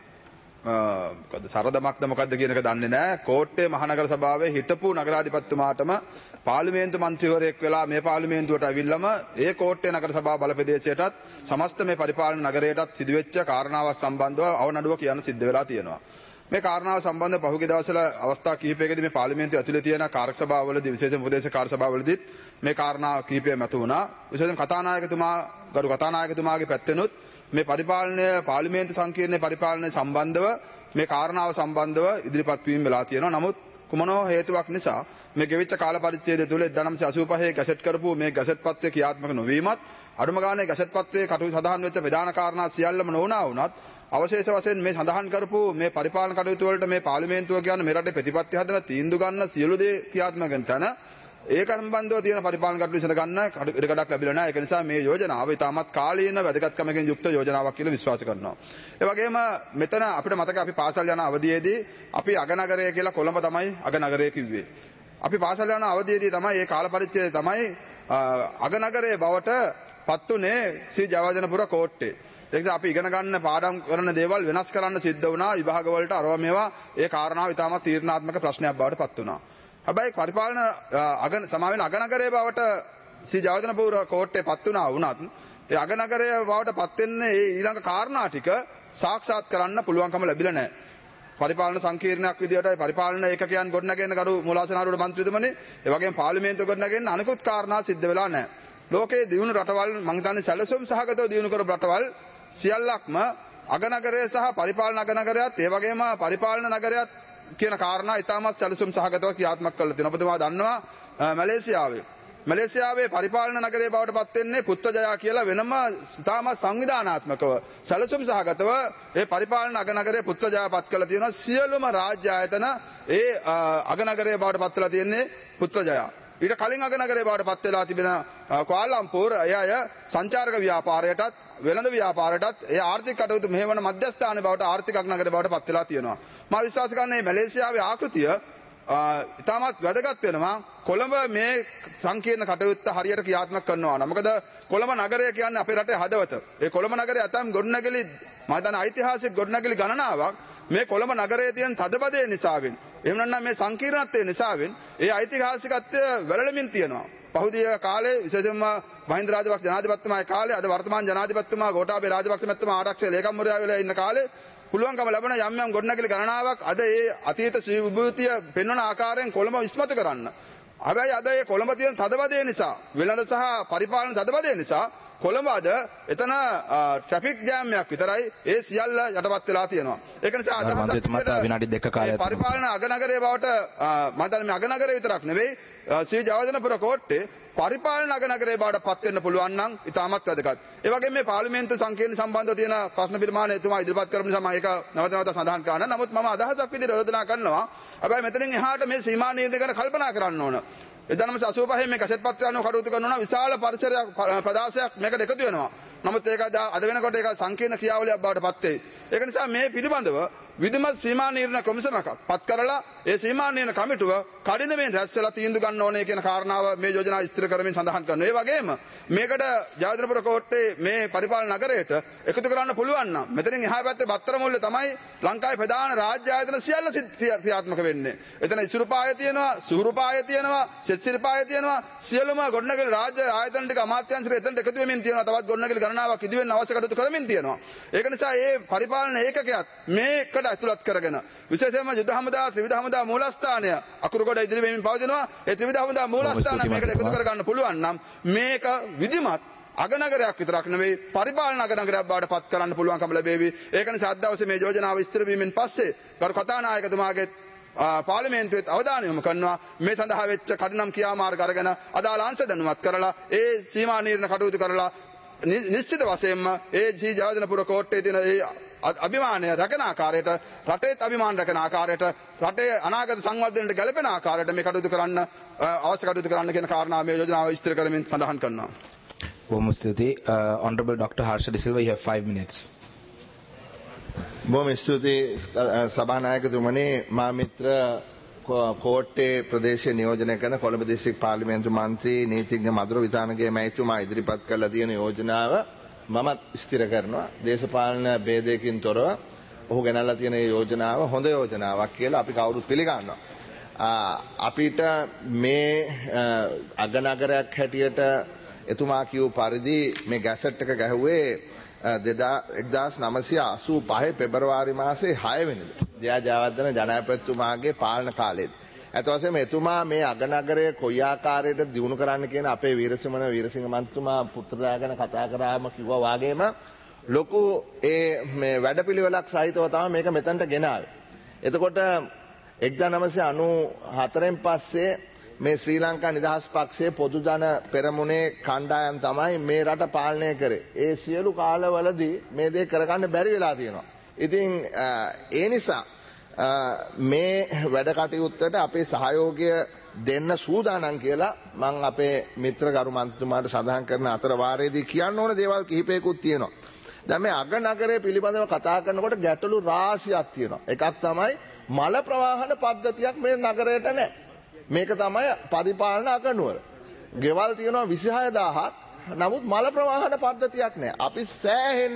මොකද සරදමක්ද මොකද්ද කියන එක දන්නේ නැහැ. කෝට්ටේ මහනගර සභාවේ හිටපු නගරාධිපතිතුමාටම පාර්ලිමේන්තු මන්ත්‍රීවරයෙක් වෙලා මේ පාර්ලිමේන්තුවට ඇවිල්ලාම ඒ කෝට්ටේ නගර සභාව බලප්‍රදේශයටත් සමස්ත මේ පරිපාලන නගරයටත් සිදුවෙච්ච කාරණාවක් සම්බන්ධව අවනඩුව කියන්න සිද්ධ වෙලා තියෙනවා. මේ කාරණාව සම්බන්ධව පහුගිය දවස්වල අවස්ථා කිහිපයකදී මේ පාර්ලිමේන්තුව ඇතුලේ තියෙන කාර්ය සභාවවලදී විශේෂ උපදේශ කාර්ය සභාවවලදීත් මේ කාරණා කිහිපය මත වුණා. විශේෂයෙන් කතානායකතුමා ගරු කතානායකතුමාගේ පැත්තෙනුත් මේ පරිපාලනය පාර්ලිමේන්තු සංකීර්ණයේ පරිපාලනය සම්බන්ධව මේ කාරණාව සම්බන්ධව ඉදිරිපත් වීම වෙලා තියෙනවා. නමුත් කුමනෝ හේතුවක් නිසා මේ ගෙවිච්ච කාල පරිච්ඡේදය තුළ එක්දාස් නවසිය අසූ පහේ ගැසට් කරපු මේ ගැසට් පත්‍රය ක්‍රියාත්මක නොවීමත් අඩුම ගානේ ගැසට් පත්‍රයේ කටයුතු සඳහන් වෙච්ච ප්‍රධාන කාරණා සියල්ලම නොවුණා වුණත් අවශේෂ වශයෙන් මේ සඳහන් කරපු මේ පරිපාලන කටයුතු වලට මේ පාර්ලිමේන්තුව කියන්නේ මේ රටේ ප්‍රතිපත්ති හදන තීන්දුව ගන්න සියලු දේ ක්‍රියාත්මක කරන තැන ඒක සම්බන්ධව තියෙන පරිපාලන කටයුතු විසඳ ගන්න ඉඩකඩක් ලැබිලා නැහැ. ඒක නිසා මේ යෝජනාව ඉතාමත් කාලීන වැදගත්කමකින් යුක්ත යෝජනාවක් කියලා විශ්වාස කරනවා. ඒ වගේම මෙතන අපිට මතකයි අපි පාසල් යන අවධියේදී අපි අගනගරය කියලා කොළඹ තමයි අගනගරය කිව්වේ. අපි පාසල් යන අවධියේදී තමයි මේ කාල පරිච්ඡේදය තමයි අගනගරයේ බවට පත්තුනේ ශ්‍රී ජයවර්ධනපුර කෝට්ටේ. ඒක අපි ඉගෙන ගන්න පාඩම් කරන දේවල් වෙනස් කරන්න සිද්ධ වුණා විභාග වලට අරව මේවා ඒ කාරණාව ඉතාමත් තීරණාත්මක ප්‍රශ්නයක් බවට පත් වුණා. හැබැයි පරිපාලන අගන සමාවෙන අගනගරයේ බවට ශ්‍රී ජයවර්ධනපුර කෝට්ටේ පත් වුණා වුණත් ඒ අගනගරයේ බවට පත් වෙන්නේ ඒ ඊළඟ කාරණා ටික සාක්ෂාත් කරන්න පුළුවන්කම ලැබිලා නැහැ. පරිපාලන සංකීර්ණයක් විදියට පරිපාලන ඒකකයන් ගොඩනගෙන ගරු මූලාසනාරූඪ මන්ත්‍රීතුමනි ඒ වගේම පාර්ලිමේන්තුව ගොඩනගෙන අනිකුත් කාරණා සිද්ධ වෙලා නැහැ. ලෝකයේ දියුණු රටවල් මම හිතන්නේ සැලසුම් සහගතව දියුණු කරපු රටවල් සියල්ලක්ම අගනගරය සහ පරිපාලන අගනගරයත් ඒ වගේම පරිපාලන නගරයත් කියන කාරණා ඉතාමත් සැලසුම් සහගතව ක්‍රියාත්මක කරලා තියෙනවා. ඔබතුමා දන්නවා මැලේසියාවේ මැලේසියාවේ පරිපාලන නගරයේ බවට පත් වෙන්නේ පුත්‍රජයා කියලා වෙනම ඉතාමත් සංවිධානාත්මකව සැලසුම් සහගතව ඒ පරිපාලන අගනගරයේ පුත්‍රජයා පත් කරලා තියෙනවා. සියලුම රාජ්‍ය ආයතන ඒ අගනගරයේ බවට පත් වෙලා තියෙන්නේ පුත්‍රජයා. ඊට කලින් අගනගරයේ බවට පත් වෙලා තිබෙන කුආලාලම්පූර් එය අය සංචාරක ව්‍යාපාරයටත් වෙළඳ ව්‍යාපාරයටත් ඒ ආර්ථික කටයුතු මෙහෙවන මධ්‍යස්ථානයේ බවට ආර්ථික අගනගරයේ බවට පත් වෙලා තියෙනවා. මම විශ්වාස කරන්නේ මැලේසියාවේ ආකෘතිය ඉතාමත් වැදගත් වෙනවා කොළඹ මේ සංකීර්ණ කටයුත්ත හරියට ක්‍රියාත්මක කරනවා නම්. මොකද කොළඹ නගරය කියන්නේ අපේ රටේ හදවත. ඒ කොළඹ නගරයේ අතම් ගොඩනැගිලි මම හිතන්නේ ඓතිහාසික ගොඩනැගිලි ගණනාවක් මේ කොළඹ නගරයේ තියෙන තදබදේ නිසාවෙන් එහෙම නැත්නම් මේ සංකීර්ණත්වයේ නිසාවෙන් ඒ ඓතිහාසිකත්වය වැළලමින් තියෙනවා. පහුගිය කාලේ විශේෂයෙන්ම මහින්ද රාජපක්ෂ ජනාධිපතිතුමාගේ කාලේ අද වර්තමාන ජනාධිපතිතුමා ගෝඨාභය රාජපක්ෂ මැතිතුමා ආරක්ෂක ලේකම්වරයා වෙලා ඉන්න කාලේ පුළුවන්කම ලැබෙන යම් යම් ගොඩනැගිලි ගණනාවක් අද ඒ අතීත ශ්‍රී විභූතිය පෙන්වන ආකාරයෙන් කොළඹ විස්මතු කරන්න. හැබැයි අද ඒ කොළඹ තියෙන තදබදේ නිසා වෙළඳ සහ පරිපාලන තදබදේ නිසා කොළඹ අද එතන ට්‍රැෆික් ජෑම් එකක් විතරයි ඒ සියල්ල යටපත් වෙලා තියෙනවා. ඒක නිසා අද පරිපාලන අගනගරයේ බවට මම හිතන්නේ මේ අගනගරය විතරක් නෙවෙයි ශ්‍රී ජයවර්ධනපුර කෝට්ටේ පරිපාලන අගනගරයේ බවට පත් වෙන්න පුළුවන් නම් ඉතාමත් වැදගත්. ඒ වගේම මේ පාර්ලිමේන්තු සංකීර්ණ සම්බන්ධව තියෙන ප්‍රශ්න පිළිමාන එතුමා ඉදිරිපත් කරපු නිසා මම ඒක නැවත නැවත සඳහන් කරනවා. නමුත් මම අදහසක් විදිහට යෝජනා කරනවා. හැබැයි මෙතනින් එහාට මේ සීමා නිර්ණය ගැන කල්පනා කරන්න ඕන. එදා නවසිය අසූ පහේ මේ කැසට් පත්‍රය අනුව කටයුතු කරනවා නම් විශාල පරිසරයක් ප්‍රදාසයක් මේකට එකතු වෙනවා. නමුත් ඒක අද වෙනකොට ඒක සංකීර්ණ ක්‍රියාවලියක් බවට පත් වෙයි. ඒක නිසා මේ පිළිබඳව විධිමත් සීමා නිර්ණය කොමිසමක් පත් කරලා ඒ සීමා නිර්ණය කමිටුව කඩිනමෙන් රැස් වෙලා තීන්දුව ගන්න ඕනේ කියන කාරණාව මේ යෝජනාව ඉස්තර කරමින් සඳහන් කරනවා. ඒ වගේම මේකට ජයවර්ධනපුර කෝට්ටේ මේ පරිපාලන නගරයට එකතු කරන්න පුළුවන් නම් මෙතනින් එහා පැත්තේ බත්තර මුල්ලේ තමයි ලංකාවේ ප්‍රධාන රාජ්‍ය ආයතන සියල්ල ක්‍රියාත්මක වෙන්නේ. එතන ඉසුරුපාය තියෙනවා, සුහුරුපාය තියෙනවා, සෙත්සිරිපාය තියෙනවා. සියලුම ගොඩනැගිලි රාජ්‍ය ආයතන ටික අමාත්‍යාංශයට එතනට එකතු වෙමින් තියෙනවා. තවත් ගොඩනැගිලි ගණනාවක් ඉදි වෙන්න අවශ්‍ය කටයුතු කරමින් තියෙනවා. ඒක නිසා මේ පරිපාලන ඒකකයක් මේකට ඇතුළත් කරගෙන විශේෂයෙන්ම යුද හමුදා ත්‍රිවිධ හමුදා මූලස්ථානය අකුරුගොඩ ඉදිරි වෙමින් පවතිනවා. ඒ ත්‍රිවිධ හමුදා මූලස්ථානය මේකට එකතු කරගන්න පුළුවන් නම් මේක විධිමත් අගනගරයක් විතරක් නෙවෙයි පරිපාලන අගනගරයක් බවට පත් කරන්න පුළුවන්කම ලැබෙවි. ඒක නිසා අද දවසේ මේ යෝජනාව ඉස්තර වීමෙන් පස්සේ ගරු කතානායකතුමාගේ පාර්ලිමේන්තුවේ අවධානය යොමු කරනවා මේ සඳහා වෙච්ච කඩිනම් ක්‍රියාමාර්ග අරගෙන අදාළ අංශ දැනුවත් කරලා ඒ සීමා නිර්ණය කටයුතු කරලා නිශ්චිත වශයෙන්ම ඒ ජී ජයවර්ධනපුර කෝට්ටේ තියෙන ඒ අභිමානය රැකෙන ආකාරයට රටේ අභිමාන රැකෙන ආකාරයට රටේ අනාගත සංවර්ධනයට ගැලපෙන ආකාරයට මේ කටයුතු කරන්න අවශ්‍ය කටයුතු කරන්න කියන කාරණාව මේ යෝජනාව විස්තර කරමින් සඳහන් කරනවා. බොහොම ස්තුතියි. Honorable Doctor Harsha De Silva, you have five minutes. බොහොම ස්තුතියි සභානායකතුමනි. මා මිත්‍ර කෝට්ටේ ප්‍රදේශීය නියෝජනය කරන කොළඹ දිස්ත්‍රික් පාර්ලිමේන්තු මන්ත්‍රී නීතිඥ මధుර විතානගේ මැතිතුමා ඉදිරිපත් කරලා තියෙන යෝජනාව මමත් ස්ථිර කරනවා. දේශපාලන ભેදයකින් තොරව ඔහු ගෙනල්ලා තියෙන යෝජනාව හොඳ යෝජනාවක් කියලා අපි කවුරුත් පිළිගන්නවා. අපිට මේ අගනගරයක් හැටියට එතුමා කියූ පරිදි මේ ගැසට් එක ගැහුවේ එක්දාස් නවසිය අසූ පහේ පෙබරවාරි මාසේ හය වෙනිදා ජයා ජයවර්ධන ජනාධිපතිතුමාගේ පාලන කාලෙදී. ඇත්ත වශයෙන්ම එතුමා මේ අගනගරය කොයි ආකාරයට දියුණු කරන්න කියන අපේ වීරසිමන වීරසිංහ මන්ත්‍රීතුමා පුත්‍රයා ගැන කතා කරාම කිව්වා වාගේම ලොකු ඒ මේ වැඩපිළිවෙලක් සහිතව තමයි මේක මෙතනට ගෙනාවේ. එතකොට එක්දාස් නවසිය අනූ හතරෙන් පස්සේ මේ ශ්‍රී ලංකා නිදහස් පක්ෂයේ පොදු ජන පෙරමුණේ කණ්ඩායම් තමයි මේ රට පාලනය කරේ. ඒ සියලු කාලවලදී මේ දේ කරගන්න බැරි වෙලා තියෙනවා. ඉතින් ඒ නිසා මේ වැඩ කටයුත්තට අපේ සහයෝගය දෙන්න සූදානම් කියලා මම අපේ මිත්‍ර ගරු මන්ත්‍රීතුමාට සඳහන් කරන අතර වාරයේදී කියන්න ඕන දේවල් කිහිපයකුත් තියෙනවා. දැන් මේ අගනගරය පිළිබඳව කතා කරනකොට ගැටලු රාශියක් තියෙනවා. එකක් තමයි මල ප්‍රවාහන පද්ධතියක් මේ නගරයට නැහැ. මේක තමයි පරිපාලන අගනුවර. ගෙවල් තියෙනවා විසිහය දාහක්. නමුත් මල ප්‍රවාහන පද්ධතියක් නැහැ. අපි සෑහෙන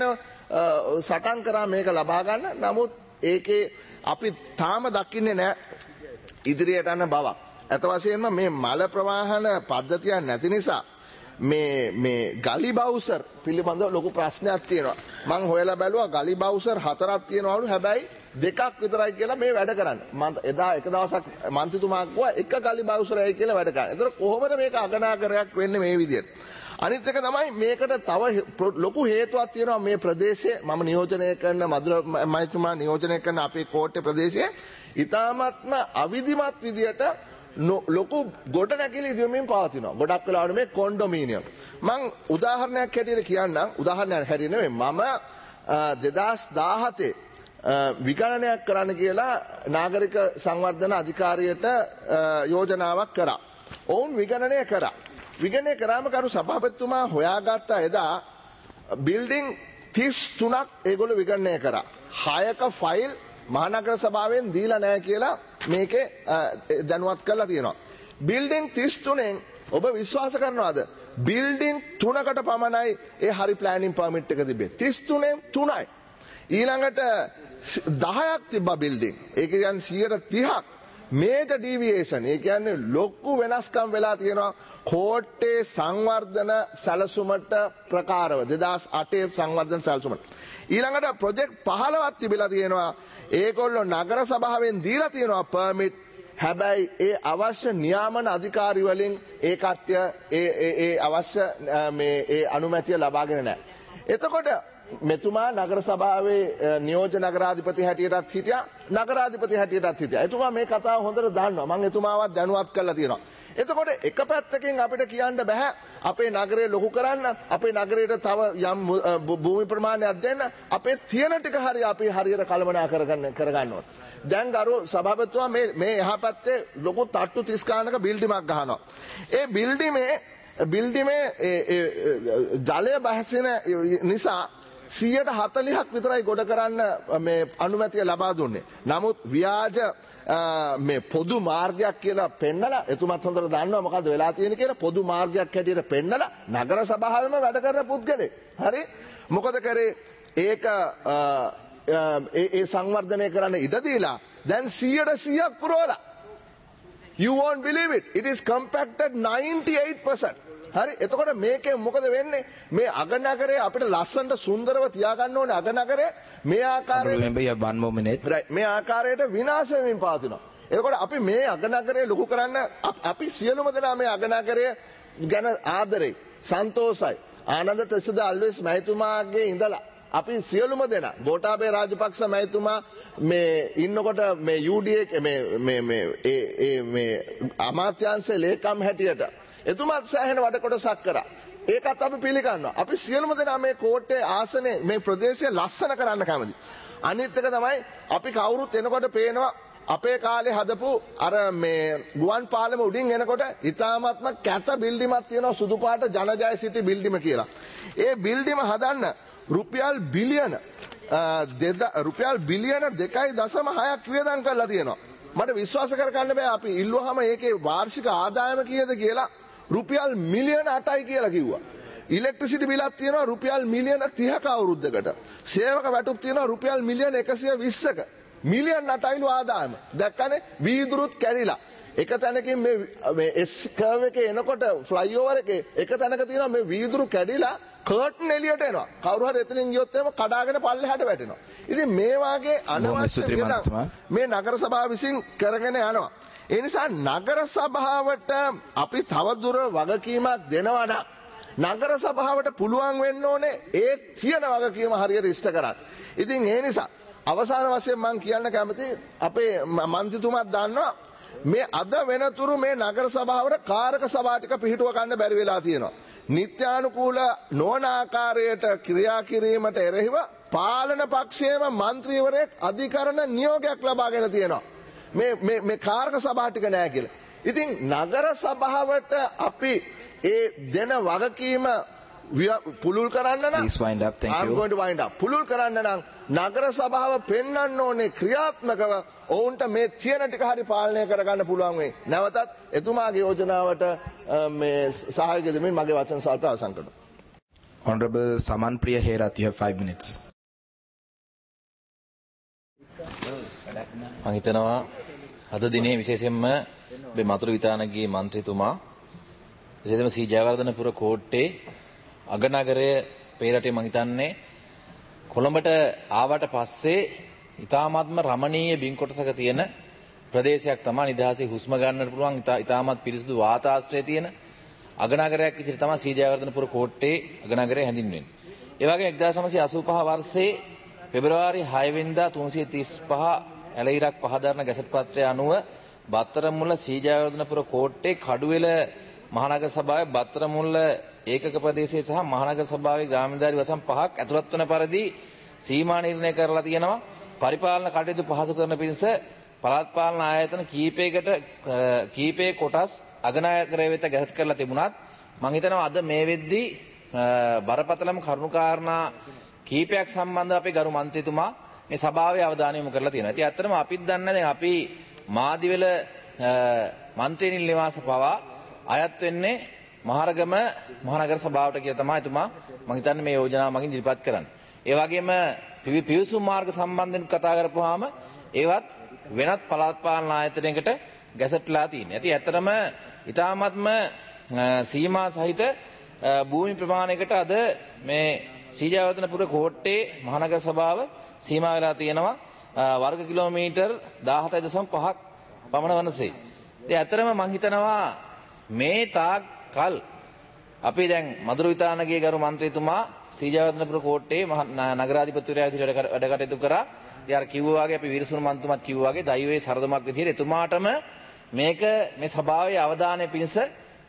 සටන් කරා මේක ලබා ගන්න. නමුත් ඒකේ අපි තාම දකින්නේ නැහැ ඉදිරියට යන බවක්. අත වශයෙන්ම මේ මල ප්‍රවාහන පද්ධතියක් නැති නිසා මේ මේ ගලි බවුසර් පිළිබඳව ලොකු ප්‍රශ්නයක් තියෙනවා. මං හොයලා බැලුවා ගලි බවුසර් හතරක් තියෙනවලු. හැබැයි දෙකක් විතරයි කියලා මේ වැඩ කරන්නේ. මම එදා එක දවසක් මන්ත්‍රීතුමා කිව්වා එක ගලි බවුසරයි කියලා වැඩ කරන්නේ. ඒතර කොහොමද මේක අගනාකරයක් වෙන්නේ මේ විදියට? අනිත් එක තමයි මේකට තව ලොකු හේතුවක් තියෙනවා මේ ප්‍රදේශයේ මම නියෝජනය කරන මధుර මහත්මයා නියෝජනය කරන අපේ කෝට්ටේ ප්‍රදේශයේ ඊ타මත්ම අවිධිමත් විදියට ලොකු ගොඩනැගිලි ඉදිරියෙන් පවතිනවා. ගොඩක් වෙලාවට මේ කොන්ඩොමීනියම්. මම උදාහරණයක් හැටියට කියන්නම්. උදාහරණයක් හැටියට නෙමෙයි මම දෙදාස් දාහතේ විගණනයක් කරන්න කියලා නාගරික සංවර්ධන අධිකාරියට යෝජනාවක් කරා. ඔවුන් විගණනය කරා. විගණනය කරාම කරු සභාපතිතුමා හොයාගත්ත එදා බිල්ඩින් තිස් තුනක් ඒගොල්ලෝ විගණනය කරා. හයක ෆයිල් මහනගර සභාවෙන් දීලා නැහැ කියලා මේකේ දැනුවත් කරලා තියෙනවා. බිල්ඩින් තිස් තුනෙන් ඔබ විශ්වාස කරනවද? බිල්ඩින් තුනකට පමණයි ඒ හරි ප්ලෑනින් පර්මිට් එක තිබෙන්නේ. තිස් තුනෙන් තුනයි. ඊළඟට දහයක් තිබ්බා බිල්ඩින්. ඒක කියන්නේ සියයට තිහක් මේජර් ඩීවියේෂන්. ඒ කියන්නේ ලොකු වෙනස්කම් වෙලා තියෙනවා කෝට්ටේ සංවර්ධන සැලසුමට ප්‍රකාරව දෙදාස් අටේ සංවර්ධන සැලසුමට. ඊළඟට ප්‍රොජෙක්ට් පහළොවක් තිබිලා තියෙනවා. ඒගොල්ලෝ නගර සභාවෙන් දීලා තියෙනවා පර්මිට්. හැබැයි ඒ අවශ්‍ය නියාමන අධිකාරි වලින් ඒ කට්ටිය ඒ ඒ අවශ්‍ය මේ ඒ අනුමැතිය ලබාගෙන නැහැ. එතකොට මෙතුමා නගර සභාවේ නියෝජ්‍ය නගරාධිපති හැටියටත් හිටියා නගරාධිපති හැටියටත් හිටියා. එතුමා මේ කතාව හොඳට දන්නවා. මම එතුමාවත් දැනුවත් කරලා තියෙනවා. එතකොට එක පැත්තකින් අපිට කියන්න බෑ අපේ නගරය ලොකු කරන්න අපේ නගරයට තව යම් භූමි ප්‍රමාණයක් දෙන්න අපේ තියෙන ටික හරි අපි හරියට කළමනා කරගන්න කරගන්න ඕන. දැන් ගරු සභාපතිතුමා මේ මේ එහා පැත්තේ ලොකු තට්ටු තිස් ගානක බිල්ඩිමක් ගහනවා. ඒ බිල්ඩිමේ බිල්ඩිමේ ජලය බැහැසෙන නිසා සියයට හතළිහක් විතරයි ගොඩ කරන්න මේ අනුමැතිය ලබා දුන්නේ. නමුත් ව්‍යාජ මේ පොදු මාර්ගයක් කියලා පෙන්නලා එතුමත් හොඳට දන්නවා මොකද්ද වෙලා තියෙන්නේ කියලා පොදු මාර්ගයක් හැටියට පෙන්නලා නගර සභාවෙම වැඩ කරන පුද්ගලෙක්. හරි? මොකද කරේ? ඒක ඒ ඒ සංවර්ධනය කරන්න ඉඩ දීලා දැන් සියයට සීයක් පුරවලා. You won't believe it. It is compacted ninety-eight percent. හරි එතකොට මේකෙන් මොකද වෙන්නේ මේ අගනගරේ අපිට ලස්සනට සුන්දරව තියාගන්න ඕනේ අගනගරේ මේ ආකාරයට මේ ආකාරයට විනාශ වෙමින් පවතිනවා. එතකොට අපි මේ අගනගරේ ලොකු කරන්න අපි සියලුම දෙනා මේ අගනගරය ගැන ආදරේ සන්තෝෂයි. ආනන්ද තෙසද අල්විස් මහතුමාගේ ඉඳලා අපි සියලුම දෙනා ගෝඨාභය රාජපක්ෂ මහතුමා මේ ඉන්නකොට මේ යූ ඩී ඒ මේ මේ මේ ඒ මේ අමාත්‍යාංශයේ ලේකම් හැටියට එතුමාත් සෑහෙන වැඩ කොටසක් කරා. ඒකත් අපි පිළිගන්නවා. අපි සියලුම දෙනා මේ කෝට්ටේ ආසනේ මේ ප්‍රදේශය ලස්සන කරන්න කැමති. අනිත් එක තමයි අපි කවුරුත් එනකොට පේනවා අපේ කාලේ හදපු අර මේ ගුවන් පාලම උඩින් එනකොට ඉතාමත්ම කැත බිල්ඩිමක් තියෙනවා සුදු පාට ජනජය සිටි බිල්ඩිම කියලා. ඒ බිල්ඩිම හදන්න රුපියල් බිලියන රුපියල් බිලියන දෙකයි දශම හයක් වියදම් කරලා තියෙනවා. මට විශ්වාස කරගන්න බෑ අපි ඉල්ලුවාම ඒකේ වාර්ෂික ආදායම කීයද කියලා රුපියල් මිලියන අටයි කියලා කිව්වා. ඉලෙක්ට්‍රිසිටි බිලක් තියෙනවා රුපියල් මිලියන තිහක අවුරුද්දකට. සේවක වැටුප් තියෙනවා රුපියල් මිලියන එකසිය විස්සක. මිලියන් අටයිලු ආදායම. දැක්කනේ වීදුරුත් කැඩිලා. එක තැනකින් මේ මේ එස් කර්ව් එකේ එනකොට ෆ්ලයිಓවර් එකේ එක තැනක තියෙනවා මේ වීදුරු කැඩිලා කර්ටන් එළියට එනවා. කවුරු හරි එතනින් ගියොත් එහෙම කඩාගෙන පල්ලෙහාට වැටෙනවා. ඉතින් මේ වාගේ අනවශ්‍ය මේ නගර සභාව විසින් කරගෙන යනවා. ඒ නිසා නගර සභාවට අපි තවදුර වගකීමක් දෙනවා නම් නගර සභාවට පුළුවන් වෙන්න ඕනේ ඒ තියෙන වගකීම හරියට ඉෂ්ට කරන්න. ඉතින් ඒ නිසා අවසාන වශයෙන් මම කියන්න කැමති අපේ මන්ත්‍රීතුමාත් දන්නවා මේ අද වෙනතුරු මේ නගර සභාවට කාරක සභා ටික පිහිටුව ගන්න බැරි වෙලා තියෙනවා. නිත්‍යානුකූල නොවන ආකාරයට ක්‍රියා කිරීමට එරෙහිව පාලන පක්ෂයේම මන්ත්‍රීවරයෙක් අධිකරණ නියෝගයක් ලබාගෙන තියෙනවා. මේ මේ මේ කාරක සභා ටික නෑ කියලා. ඉතින් නගර සභාවට අපි ඒ දෙන වගකීම පුළුල් කරන්න නම් Please wind up. Thank I'm you. going to wind up. පුළුල් කරන්න නම් නගර සභාව පෙන්වන්න ඕනේ ක්‍රියාත්මකව ඔවුන්ට මේ තියෙන ටික හරි පාලනය කරගන්න පුළුවන් වෙයි. නැවතත් එතුමාගේ යෝජනාවට මේ සහායක දෙමින් මගේ වචන සල්පය අවසන් කරනවා. Honorable Saman Priya Herath, you have five minutes. මම හිතනවා අද දිනේ විශේෂයෙන්ම මේ මතුරු විතානගේ മന്ത്രിතුමා විශේෂයෙන්ම සී ජයවර්ධනපුර කෝට්ටේ අගනගරය පෙරටේ මම හිතන්නේ කොළඹට ආවට පස්සේ ඊ타මාත්ම රමණීය බිම් කොටසක තියෙන ප්‍රදේශයක් තමයි නිදහසේ හුස්ම ගන්නට පුළුවන් ඊ타මාත් පිරිසිදු වාතාශ්‍රය තියෙන අගනගරයක් විදිහට තමයි සී ජයවර්ධනපුර කෝට්ටේ අගනගරය හැඳින්වෙන්නේ. ඒ වගේම එක්දාස් නවසිය අසූපහ වර්ෂයේ පෙබරවාරි හය වෙනිදා තුන්සිය තිස් පහ ඇලයිරක් පහදරන ගැසට් පත්‍රය අනුව බත්තරමුල්ල සී ජයවර්ධනපුර කෝට්ටේ කඩුවෙල මහනගර සභාවේ බත්තරමුල්ල ඒකක ප්‍රදේශයේ සහ මහනගර සභාවේ ග්‍රාමීණධාරී වසම් පහක් ඇතුළත් වන පරිදි සීමා නිර්ණය කරලා තියෙනවා. පරිපාලන කටයුතු පහසු කරන පිණිස පළාත් පාලන ආයතන කීපයකට කීපයේ කොටස් අගනායකරය වෙත ගැසට් කරලා තිබුණත් මම හිතනවා අද මේ වෙද්දී බරපතලම කරුණුකාරණා කීපයක් සම්බන්ධව අපේ ගරු මන්ත්‍රීතුමා මේ සභාවේ අවධානය යොමු කරලා තියෙනවා. ඉතින් ඇත්තටම අපිත් දන්නේ දැන් අපි මාදිවල මන්ත්‍රීනිල් නිවාස පවා අයත් වෙන්නේ මහරගම මහනගර සභාවට කියලා තමයි එතුමා මම හිතන්නේ මේ යෝජනාව මගින් ඉදිරිපත් කරන්නේ. ඒ වගේම පිවිසුම් මාර්ග සම්බන්ධයෙන් කතා කරපුවාම ඒවත් වෙනත් පළාත් පාලන ආයතනයකට ගැසට්ලා තියෙනවා. ඉතින් ඇත්තටම ඊ타ත්ම සීමා සහිත භූමි ප්‍රමාණයකට අද මේ සී ජයවර්ධනපුර කෝට්ටේ මහනගර සභාව සීමා වෙලා තියෙනවා වර්ග කිලෝමීටර් දාහතයි දශම පහක් පමණ වනසේ. ඉතින් ඇත්තටම මම හිතනවා මේ තාක් කල් අපි දැන් මధుර විතානගේ ගරු මන්ත්‍රීතුමා සී ජයවර්ධනපුර කෝට්ටේ නගරාධිපතිවරයා විදිහට වැඩ කටයුතු කරා. ඉතින් අර කිව්වා වගේ අපි විරසුණු මන්තුමත් කිව්වා වගේ දෛවයේ සරදමක් විදිහට එතුමාටම මේක මේ සභාවේ අවධානය පිණිස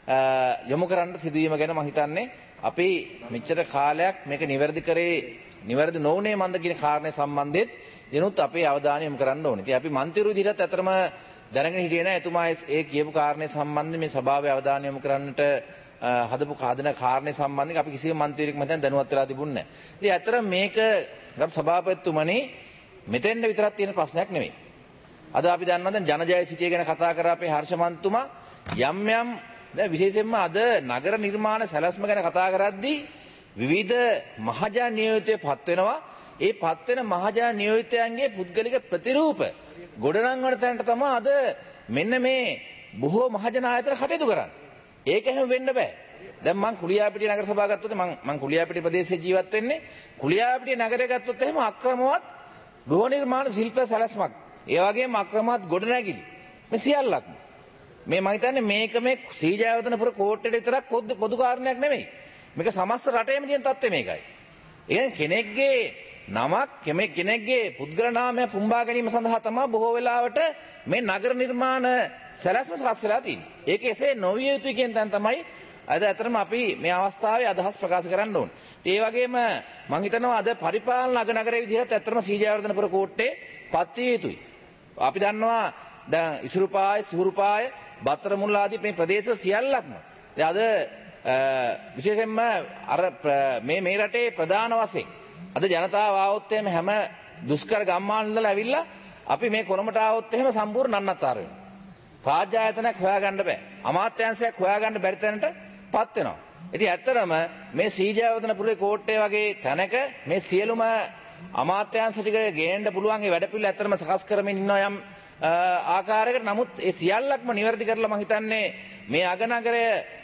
යොමු කරන්න සිදුවීම ගැන මම හිතන්නේ අපි මෙච්චර කාලයක් මේක නිවැරදි කරේ නිවැරදි නොවුනේ මන්ද කියන කාරණේ සම්බන්ධෙත් දිනුත් අපේ අවධානය යොමු කරන්න ඕනේ. ඉතින් අපි මන්ත්‍රීවරු විදිහට අතරම දැනගෙන හිටියේ නැහැ එතුමා ඒ කියපු කාරණේ සම්බන්ධයෙන් මේ සභාවේ අවධානය යොමු කරන්නට හදපු කාදන කාරණේ සම්බන්ධයෙන් අපි කිසිම මන්ත්‍රීවෙක් මතෙන් දැනුවත් වෙලා තිබුණේ නැහැ. ඉතින් ඇත්තටම මේක ගරු සභාපතිතුමනි මෙතෙන්ද විතරක් තියෙන ප්‍රශ්නයක් නෙමෙයි. අද අපි දන්නවා දැන් ජනජය සිටිය ගැන කතා කරා අපේ හර්ෂමන්තුමා යම් යම් දැන් විශේෂයෙන්ම අද නගර නිර්මාණ සැලැස්ම ගැන කතා කරද්දී විවිධ මහජන නියෝජිතයෝ පත් වෙනවා. ඒ පත් වෙන මහජන නියෝජිතයන්ගේ පුද්ගලික ප්‍රතිරූප ගොඩනංවන තැනට තමයි අද මෙන්න මේ බොහෝ මහජන ආයතන කටයුතු කරන්නේ. ඒක එහෙම වෙන්න බෑ. දැන් මං කුලියාපිටිය නගර සභාව ගත්තොත් මං මං කුලියාපිටිය ප්‍රදේශයේ ජීවත් වෙන්නේ. කුලියාපිටිය නගරය ගත්තොත් එහෙම අක්‍රමවත් ගෘහ නිර්මාණ ශිල්ප සැලැස්මක්. ඒ වගේම අක්‍රමවත් ගොඩනැගිලි. මේ සියල්ලක්ම. මේ මම හිතන්නේ මේක මේ සී ජයවර්ධනපුර කෝට්ටේට විතරක් පොදු කාරණයක් නෙමෙයි. මේක සමස්ත රටේම තියෙන තත්ත්වය මේකයි. ඒ කෙනෙක්ගේ නමක් කෙනෙක් කෙනෙක්ගේ පුද්ගල නාමය පුම්බා ගැනීම සඳහා තමයි බොහෝ වෙලාවට මේ නගර නිර්මාණ සැලැස්ම සකස් වෙලා තියෙන්නේ. ඒක එසේ නොවිය යුතුයි කියන තැන තමයි අද අතරම අපි මේ අවස්ථාවේ අදහස් ප්‍රකාශ කරන්න ඕනේ. ඒ වගේම මම හිතනවා අද පරිපාලන අගනගරයේ විදිහට අතරම සී ජයවර්ධනපුර කෝට්ටේ පත්විය යුතුයි. අපි දන්නවා දැන් ඉසුරුපාය සිහුරුපාය බත්තරමුල්ල ආදී මේ ප්‍රදේශ සියල්ලක්ම අද විශේෂයෙන්ම අර මේ මේ රටේ ප්‍රධාන වශයෙන් අද ජනතාව ආවොත් එහෙම හැම දුෂ්කර ගම්මාන ඉඳලා ඇවිල්ලා අපි මේ කොළඹට ආවොත් එහෙම සම්පූර්ණ නන්නත්තර වෙනවා. රාජ්‍ය ආයතනයක් හොයාගන්න බෑ. අමාත්‍යාංශයක් හොයාගන්න බැරි තැනටපත් වෙනවා. ඉතින් ඇත්තටම මේ සී ජයවර්ධනපුරේ කෝට්ටේ වගේ තැනක මේ සියලුම අමාත්‍යාංශ ටික ගේන්න පුළුවන් ඒ වැඩපිළිවෙල ඇත්තටම සකස් කරමින් ඉන්නවා යම් ආකාරයකට. නමුත් ඒ සියල්ලක්ම නිවැරදි කරලා මම හිතන්නේ මේ අගනගරය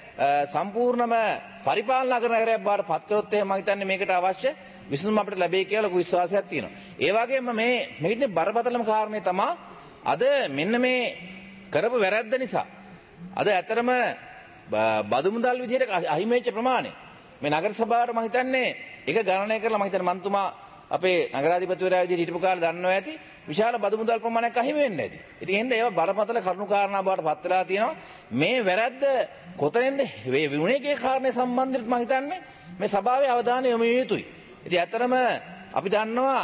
සම්පූර්ණම පරිපාලන අගනගරයක් බවට පත් කරොත් එහෙම මම හිතන්නේ මේකට අවශ්‍ය විසඳුම අපිට ලැබෙයි කියලා ලොකු විශ්වාසයක් තියෙනවා. ඒ වගේම මේ මේකේ බරපතලම කාරණේ තමයි අද මෙන්න මේ කරපු වැරැද්ද නිසා අද ඇත්තටම බදු මුදල් විදිහට අහිමි වෙච්ච ප්‍රමාණය මේ නගර සභාවට මම හිතන්නේ ඒක ගණනය කරලා මම හිතන්නේ මන්තුමා අපේ නගරාධිපතිවරයා විදිහට හිටපු කාලේ දන්නවා ඇති විශාල බදු මුදල් ප්‍රමාණයක් අහිමි වෙන්නේ නැති. ඉතින් එහෙනම් ඒවා බරපතල කරුණු කාරණා බවට පත් වෙලා තියෙනවා. මේ වැරැද්ද කොතනින්ද වුණේ කියන කාරණේ සම්බන්ධව මම හිතන්නේ මේ සභාවේ අවධානය යොමු විය යුතුයි. ඉතින් ඇත්තටම අපි දන්නවා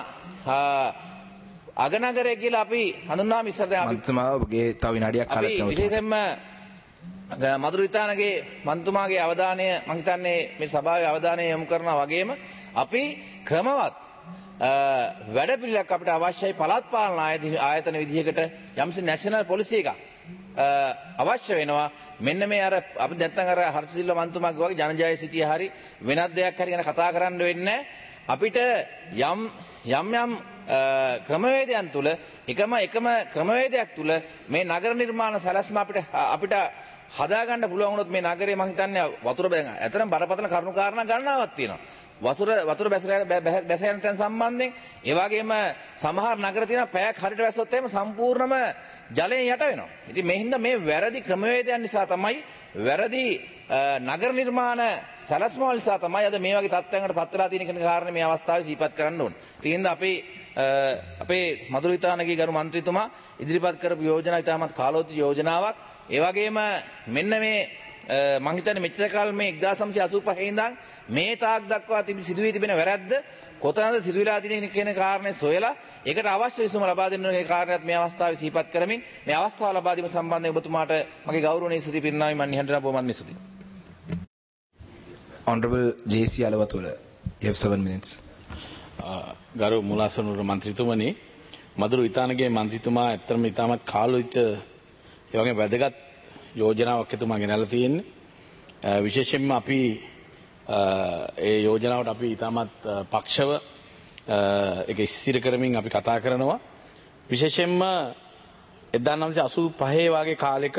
අගනගරය කියලා අපි හඳුන්වනවා ඉස්සර දැන් අපි මන්තුමාගේ තව විනාඩියක් කාලයක් තියෙනවා. විශේෂයෙන්ම මధుර විතානගේ මන්තුමාගේ අවධානය මම හිතන්නේ මේ සභාවේ අවධානය යොමු කරනවා වගේම අපි ක්‍රමවත් වැඩපිළිවෙලක් අපිට අවශ්‍යයි පළාත් පාලන ආයතන විදිහකට යම්සි නැෂනල් පොලිසි එකක් අවශ්‍ය වෙනවා මෙන්න මේ අර අපි නැත්තම් අර හර්ෂසිල්ව මන්තුමාගේ වගේ ජනජය සිටිය හරි වෙනත් දෙයක් හරි ගැන කතා කරන්න වෙන්නේ අපිට යම් යම් යම් ක්‍රමවේදයන් තුල එකම එකම ක්‍රමවේදයක් තුල මේ නගර නිර්මාණ සැලැස්ම අපිට අපිට හදාගන්න පුළුවන් වුණොත් මේ නගරේ මම හිතන්නේ වතුර ඇතරම් බරපතල කරුණු කාරණා ගණනාවක් තියෙනවා. වතුර වතුර බැස යන තැන් සම්බන්ධයෙන් ඒ වගේම සමහර නගර තියෙන පැයක් හරියට වැස්සොත් එහෙම සම්පූර්ණම ජලයෙන් යට වෙනවා. ඉතින් මේ හින්දා මේ වැරදි ක්‍රමවේදයන් නිසා තමයි වැරදි නගර නිර්මාණ සැලැස්ම නිසා තමයි අද මේ වගේ තත්ත්වයකට පත් වෙලා තියෙන කෙන කාරණේ මේ අවස්ථාවේ සිහිපත් කරන්න ඕන. ඒ හින්දා අපි අපේ මధుර විතානගේ ගරු මන්ත්‍රීතුමා ඉදිරිපත් කරපු යෝජනා ඉතාමත් කාලෝචිත යෝජනාවක්. ඒ වගේම මෙන්න මේ මම හිතන්නේ මෙච්චර කාල මේ එක්දාස් නවසිය අසූ පහේ ඉඳන් මේ තාක් දක්වා සිදු වී තිබෙන වැරැද්ද කොතනද සිදු වෙලා තියෙන කියන කාරණේ සොයලා ඒකට අවශ්‍ය විසඳුම ලබා දෙන්න ඕනේ කාරණේත් මේ අවස්ථාවේ සිහිපත් කරමින් මේ අවස්ථාව ලබා දීම සම්බන්ධයෙන් ඔබතුමාට මගේ ගෞරවනීය ස්තුති පිරිනමයි මම නිහඬව බොහොමත් මේ ස්තුතියි. Honorable J C Alawathula, you have seven minutes. ගරු මුලාසනුර මන්ත්‍රීතුමනි මధుර විතානගේ මන්ත්‍රීතුමා ඇත්තටම ඉතාමත් කාලෝචිත ඒ වගේ වැදගත් යෝජනාවක් එතුමා ගෙනල්ලා තියෙන්නේ. විශේෂයෙන්ම අපි ඒ යෝජනාවට අපි ඉතාමත් පක්ෂව ඒක ස්ථිර කරමින් අපි කතා කරනවා. විශේෂයෙන්ම එක්දාස් නවසිය අසූ පහේ වගේ කාලෙක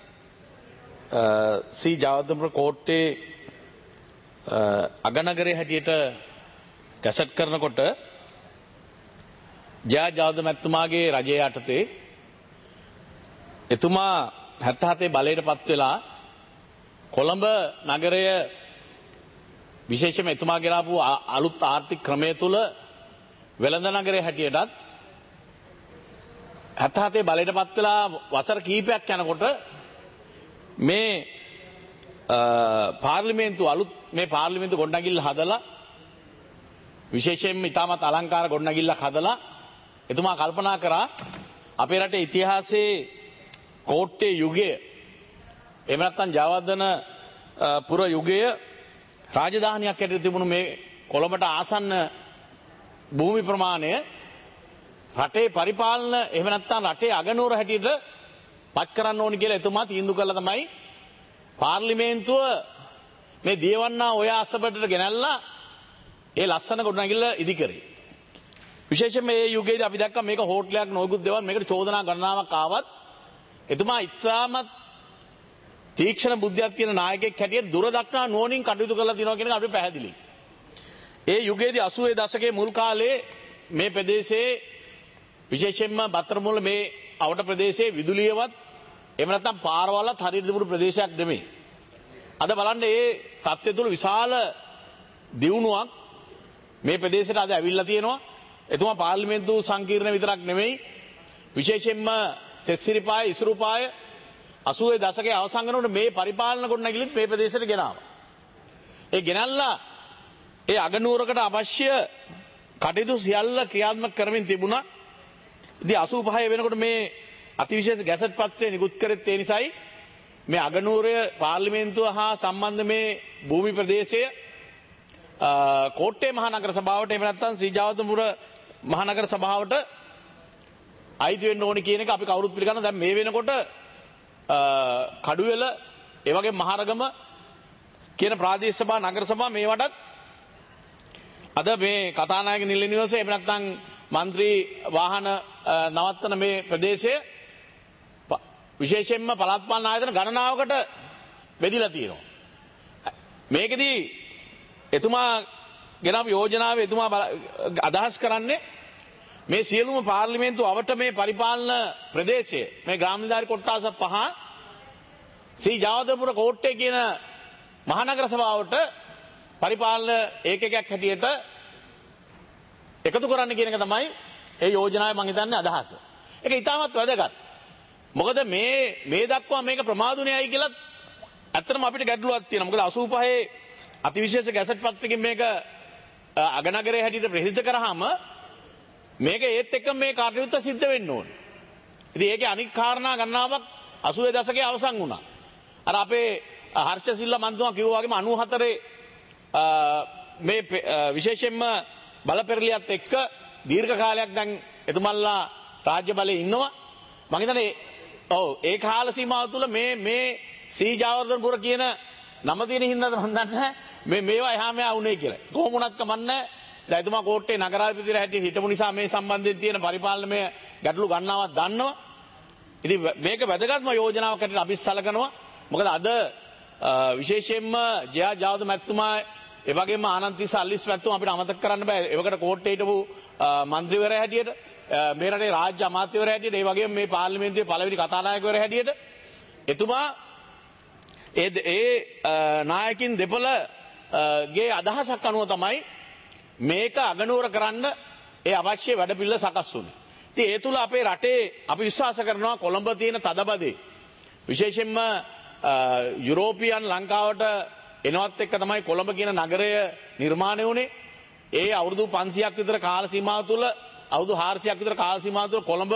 සී ජයවර්ධනපුර කෝට්ටේ අගනගරයේ හැටියට ගැසට් කරනකොට ජයා ජයවර්ධන මැතිතුමාගේ රජය යටතේ එතුමා හැත්තෑ හතේ බලයට පත් වෙලා කොළඹ නගරය විශේෂයෙන්ම එතුමා ගෙනාවු අලුත් ආර්ථික ක්‍රමය තුල වෙළඳ නගරයේ හැටියටත් හැත්තෑ හතේ බලයට පත් වෙලා වසර කිහිපයක් යනකොට මේ පාර්ලිමේන්තු අලුත් මේ පාර්ලිමේන්තු ගොඩනැගිල්ල හදලා විශේෂයෙන්ම ඉතාමත් අලංකාර ගොඩනැගිල්ලක් හදලා එතුමා කල්පනා කරා අපේ රටේ ඉතිහාසයේ කෝට්ටේ යුගය එහෙම නැත්නම් ජයවර්ධන පුර යුගය රාජධානියක් හැටියට තිබුණු මේ කොළඹට ආසන්න භූමි ප්‍රමාණය රටේ පරිපාලන එහෙම නැත්නම් රටේ අගනුවර හැටියට පත් කරන්න ඕනි කියලා එතුමා තීන්දුව කළා තමයි පාර්ලිමේන්තුව මේ දියවන්නා ඔය අසබඩට ගෙනල්ලා ඒ ලස්සන ගොඩනැගිල්ල ඉදි කරේ. විශේෂයෙන්ම මේ යුගයේදී අපි දැක්කා මේක හෝටලයක් නොයෙකුත් දේවල් මේකට චෝදනා ගණනාවක් ආවත් එතුමා ඉස්සාමත් තීක්ෂණ බුද්ධියක් තියෙන නායකයෙක් හැටියට දුර දක්නා නුවණින් කටයුතු කරලා තියෙනවා කියන එක අපිට පැහැදිලි. ඒ යුගයේදී අසූ දශකයේ මුල් කාලේ මේ ප්‍රදේශයේ විශේෂයෙන්ම බත්තරමුල්ල මේ අවට ප්‍රදේශයේ විදුලියවත් එහෙම නැත්නම් පාරවලත් හරියට තිබුණු ප්‍රදේශයක් නෙමෙයි. අද බලන්න මේ තත්ත්වය තුළ විශාල දියුණුවක් මේ ප්‍රදේශයට අද ඇවිල්ලා තියෙනවා. එතුමා පාර්ලිමේන්තු සංකීර්ණ විතරක් නෙමෙයි විශේෂයෙන්ම සෙස්සිරිපාය ඉසුරුපාය අසූ දශකයේ අවසන් වෙනකොට මේ පරිපාලන ගොඩනැගිලිත් මේ ප්‍රදේශයට ගෙනාවා. ඒ ගෙනල්ලා ඒ අගනුවරකට අවශ්‍ය කටයුතු සියල්ල ක්‍රියාත්මක කරමින් තිබුණා. ඉතින් අසූ පහේ වෙනකොට මේ අතිවිශේෂ ගැසට් පත්‍රය නිකුත් කරෙත් ඒ නිසායි මේ අගනුවරය පාර්ලිමේන්තුව හා සම්බන්ධ මේ භූමි ප්‍රදේශය කෝට්ටේ මහනගර සභාවට එහෙම නැත්නම් සී ජයවර්ධනපුර මහනගර සභාවට අයිති වෙන්න ඕනි කියන එක අපි කවුරුත් පිළිගන්නවා. දැන් මේ වෙනකොට කඩුවෙල ඒ වගේ මහරගම කියන ප්‍රාදේශීය සභා නගර සභා මේවටත් අද මේ කතානායක නිල නිවසේ එහෙම නැත්නම් മന്ത്രി වාහන නවත්තන මේ ප්‍රදේශයේ විශේෂයෙන්ම පළාත් පාලන ආයතන ගණනාවකට බෙදලා තියෙනවා. මේකෙදී එතුමා ගෙනාවු යෝජනාවේ එතුමා අදහස් කරන්නේ මේ සියලුම පාර්ලිමේන්තු අවට මේ පරිපාලන ප්‍රදේශයේ මේ ග්‍රාම නිලධාරි කොට්ටාස පහ සී ජයවර්ධනපුර කෝට්ටේ කියන මහනගර සභාවට පරිපාලන ඒකකයක් හැටියට එකතු කරන්න කියන එක තමයි ඒ යෝජනාවේ මම හිතන්නේ අදහස. ඒක ඉතාමත් වැදගත්. මොකද මේ මේ දක්වා මේක ප්‍රමාදුණයයි කියලා ඇත්තටම අපිට ගැටලුවක් තියෙනවා. මොකද අසූ පහේ අතිවිශේෂ ගැසට් පත්‍රකින් මේක අගනගරයේ හැටියට ප්‍රසිද්ධ කරාම මේක ඒත් එක්ක මේ කටයුත්ත සිද්ධ වෙන්න ඕනේ. ඉතින් ඒකේ අනික් කාරණා ගණනාවක් අසූ දශකයේ අවසන් වුණා. අර අපේ හර්ෂ සිල්වා මන්තුමා කිව්වා වගේම අනූහතරේ මේ විශේෂයෙන්ම බලපෙරළියත් එක්ක දීර්ඝ කාලයක් දැන් එතුමන්ලා රාජ්‍ය බලයේ ඉන්නවා. මම හිතන්නේ ඔව් ඒ කාල සීමාව තුළ මේ මේ සී ජයවර්ධනපුර කියන නම තියෙන හින්දාද මම දන්නේ මේ මේවා එහා මෙහා වුණේ කියලා. කොහොම වුණත් කමන්නේ දැන් එතුමා කෝට්ටේ නගරාධිපතිලා හැටියට හිටපු නිසා මේ සම්බන්ධයෙන් තියෙන පරිපාලනමය ගැටලු ගණනාවක් දන්නවා. ඉතින් මේක වැදගත්ම යෝජනාවක් හැටියට අපි සලකනවා. මොකද අද විශේෂයෙන්ම ජයා ජාවද මැතිතුමා ඒ වගේම ආනන්ති සල්ලිස් මැතිතුමා අපිට අමතක කරන්න බෑ. ඒවකට කෝට්ටේ හිටපු മന്ത്രിවරයා හැටියට මේ රටේ රාජ්‍ය අමාත්‍යවරයා හැටියට ඒ වගේම මේ පාර්ලිමේන්තුවේ පළවෙනි කතානායකවරයා හැටියට එතුමා ඒ ඒ නායකින් දෙපළ ගේ අදහසක් අනුව තමයි මේක අගනුවර කරන්න ඒ අවශ්‍ය වැඩපිළිවෙල සකස් වුණේ. ඉතින් ඒ තුල අපේ රටේ අපි විශ්වාස කරනවා කොළඹ තියෙන තදබදේ විශේෂයෙන්ම යුරෝපියන් ලංකාවට එනවත් එක්ක තමයි කොළඹ කියන නගරය නිර්මාණය වුණේ. ඒ අවුරුදු පන්සියයක් විතර කාල සීමාව තුළ අවුරුදු හාරසියයක් විතර කාල සීමාව තුළ කොළඹ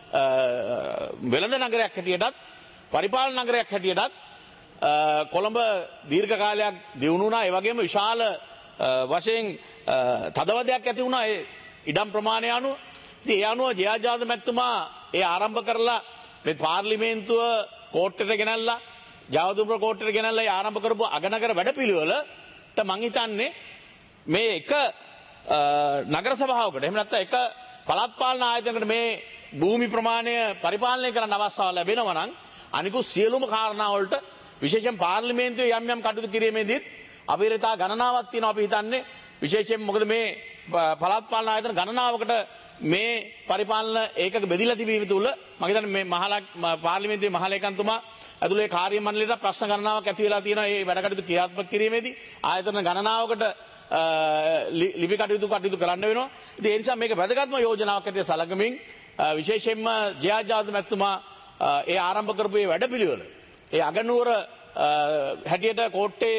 වෙළඳ නගරයක් හැටියටත් පරිපාලන නගරයක් හැටියටත් කොළඹ දීර්ඝ කාලයක් දියුණු වුණා. ඒ වගේම විශාල වශයෙන් තදවදයක් ඇති වුණා ඒ ඉඩම් ප්‍රමාණය අනුව. ඉතින් ඒ අනුව ජයාජාද මැතිතුමා ඒ ආරම්භ කරලා මේ පාර්ලිමේන්තුව කෝට්ටේට ගෙනල්ලා ජයවර්ධනපුර කෝට්ටේට ගෙනල්ලා ඒ ආරම්භ කරපු අගනගර වැඩපිළිවෙලට මං හිතන්නේ මේ එක නගර සභාවකට එහෙම නැත්නම් එක පළාත් පාලන ආයතනයකට මේ භූමි ප්‍රමාණය පරිපාලනය කරන්න අවස්ථාව ලැබෙනවා නම් අනිකුත් සියලුම කාරණා වලට විශේෂයෙන් පාර්ලිමේන්තුවේ යම් යම් කටයුතු කිරීමේදීත් අවිරතා ගණනාවක් තියෙනවා අපි හිතන්නේ. විශේෂයෙන් මොකද මේ පළාත් පාලන ආයතන ගණනාවකට මේ පරිපාලන ඒකක බෙදලා තිබීම තුල මම හිතන්නේ මේ මහලා පාර්ලිමේන්තුවේ මහලේකම්තුමා ඇතුළේ කාර්ය මණ්ඩලයට ප්‍රශ්න ගණනාවක් ඇති වෙලා තියෙනවා මේ වැඩ කටයුතු ක්‍රියාත්මක කිරීමේදී ආයතන ගණනාවකට ලිපි කටයුතු කටයුතු කරන්න වෙනවා. ඉතින් ඒ නිසා මේක වැදගත්ම යෝජනාවක් හැටියට සලකමින් විශේෂයෙන්ම ජයාජාද මැතිතුමා ඒ ආරම්භ කරපු මේ වැඩපිළිවෙල ඒ අගනුවර හැටියට කෝට්ටේ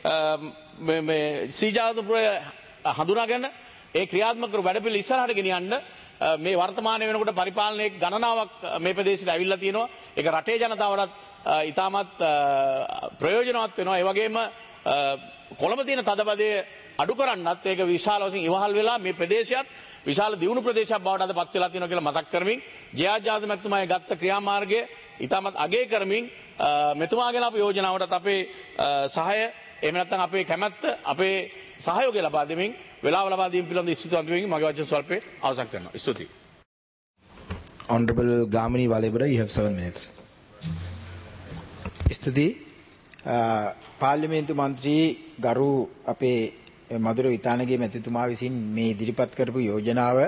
මේ සීජාවර්ධනපුර හඳුනාගෙන ඒ ක්‍රියාත්මක කර වැඩපිළිවෙල ඉස්සරහට ගෙනියන්න මේ වර්තමාන වෙනකොට පරිපාලනයේ ගණනාවක් මේ ප්‍රදේශයට ඇවිල්ලා තියෙනවා. ඒක රටේ ජනතාවටත් ඉතාමත් ප්‍රයෝජනවත් වෙනවා. ඒ වගේම කොළඹ තියෙන තදබදය අඩු කරන්නත් ඒක විශාල වශයෙන් ඉවහල් වෙලා මේ ප්‍රදේශයත් විශාල දියුණු ප්‍රදේශයක් බවට අද පත් වෙලා තියෙනවා කියලා මතක් කරමින් ජයාජාද මැතිතුමාගේ ගත්ත ක්‍රියාමාර්ගය ඉතාමත් අගය කරමින් මෙතුමාගෙන අපේ යෝජනාවටත් අපේ සහාය එහෙම නැත්නම් අපේ කැමැත්ත අපේ සහයෝගය ලබා දෙමින් වෙලාව ලබා දීම පිළිබඳ ස්තුතිවන්ත වෙමින් මගේ වචන ස්වල්පේ අවසන් කරනවා. ස්තුතියි. Honorable Gamini Walebada, you have seven minutes. ස්තුතියි. පාර්ලිමේන්තු මන්ත්‍රී ගරු අපේ මధుර විතානගේ මැතිතුමා විසින් මේ ඉදිරිපත් කරපු යෝජනාව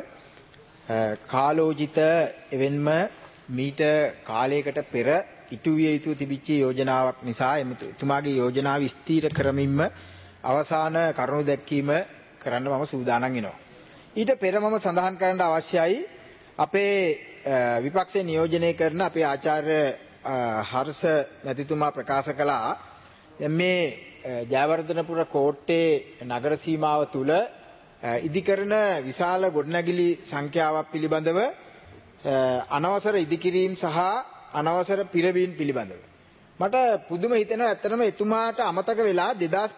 කාලෝචිත එවෙන්ම මීට කාලයකට පෙර ඉටු විය යුතු තිබිච්ච යෝජනාවක් නිසා එතුමාගේ යෝජනාව ස්ථීර කරමින්ම අවසාන කරුණු දැක්වීම කරන්න මම සූදානම් වෙනවා. ඊට පෙර මම සඳහන් කරන්න අවශ්‍යයි අපේ විපක්ෂේ නියෝජනය කරන අපේ ආචාර්ය හර්ෂ මැතිතුමා ප්‍රකාශ කළා මේ ජයවර්ධනපුර කෝට්ටේ නගර සීමාව තුල ඉදිකරන විශාල ගොඩනැගිලි සංඛ්‍යාවක් පිළිබඳව අනවසර ඉදිකිරීම සහ අනවසර පිරවීම පිළිබඳව මට පුදුම හිතෙනවා. ඇත්තටම එතුමාට අමතක වෙලා දෙදාස්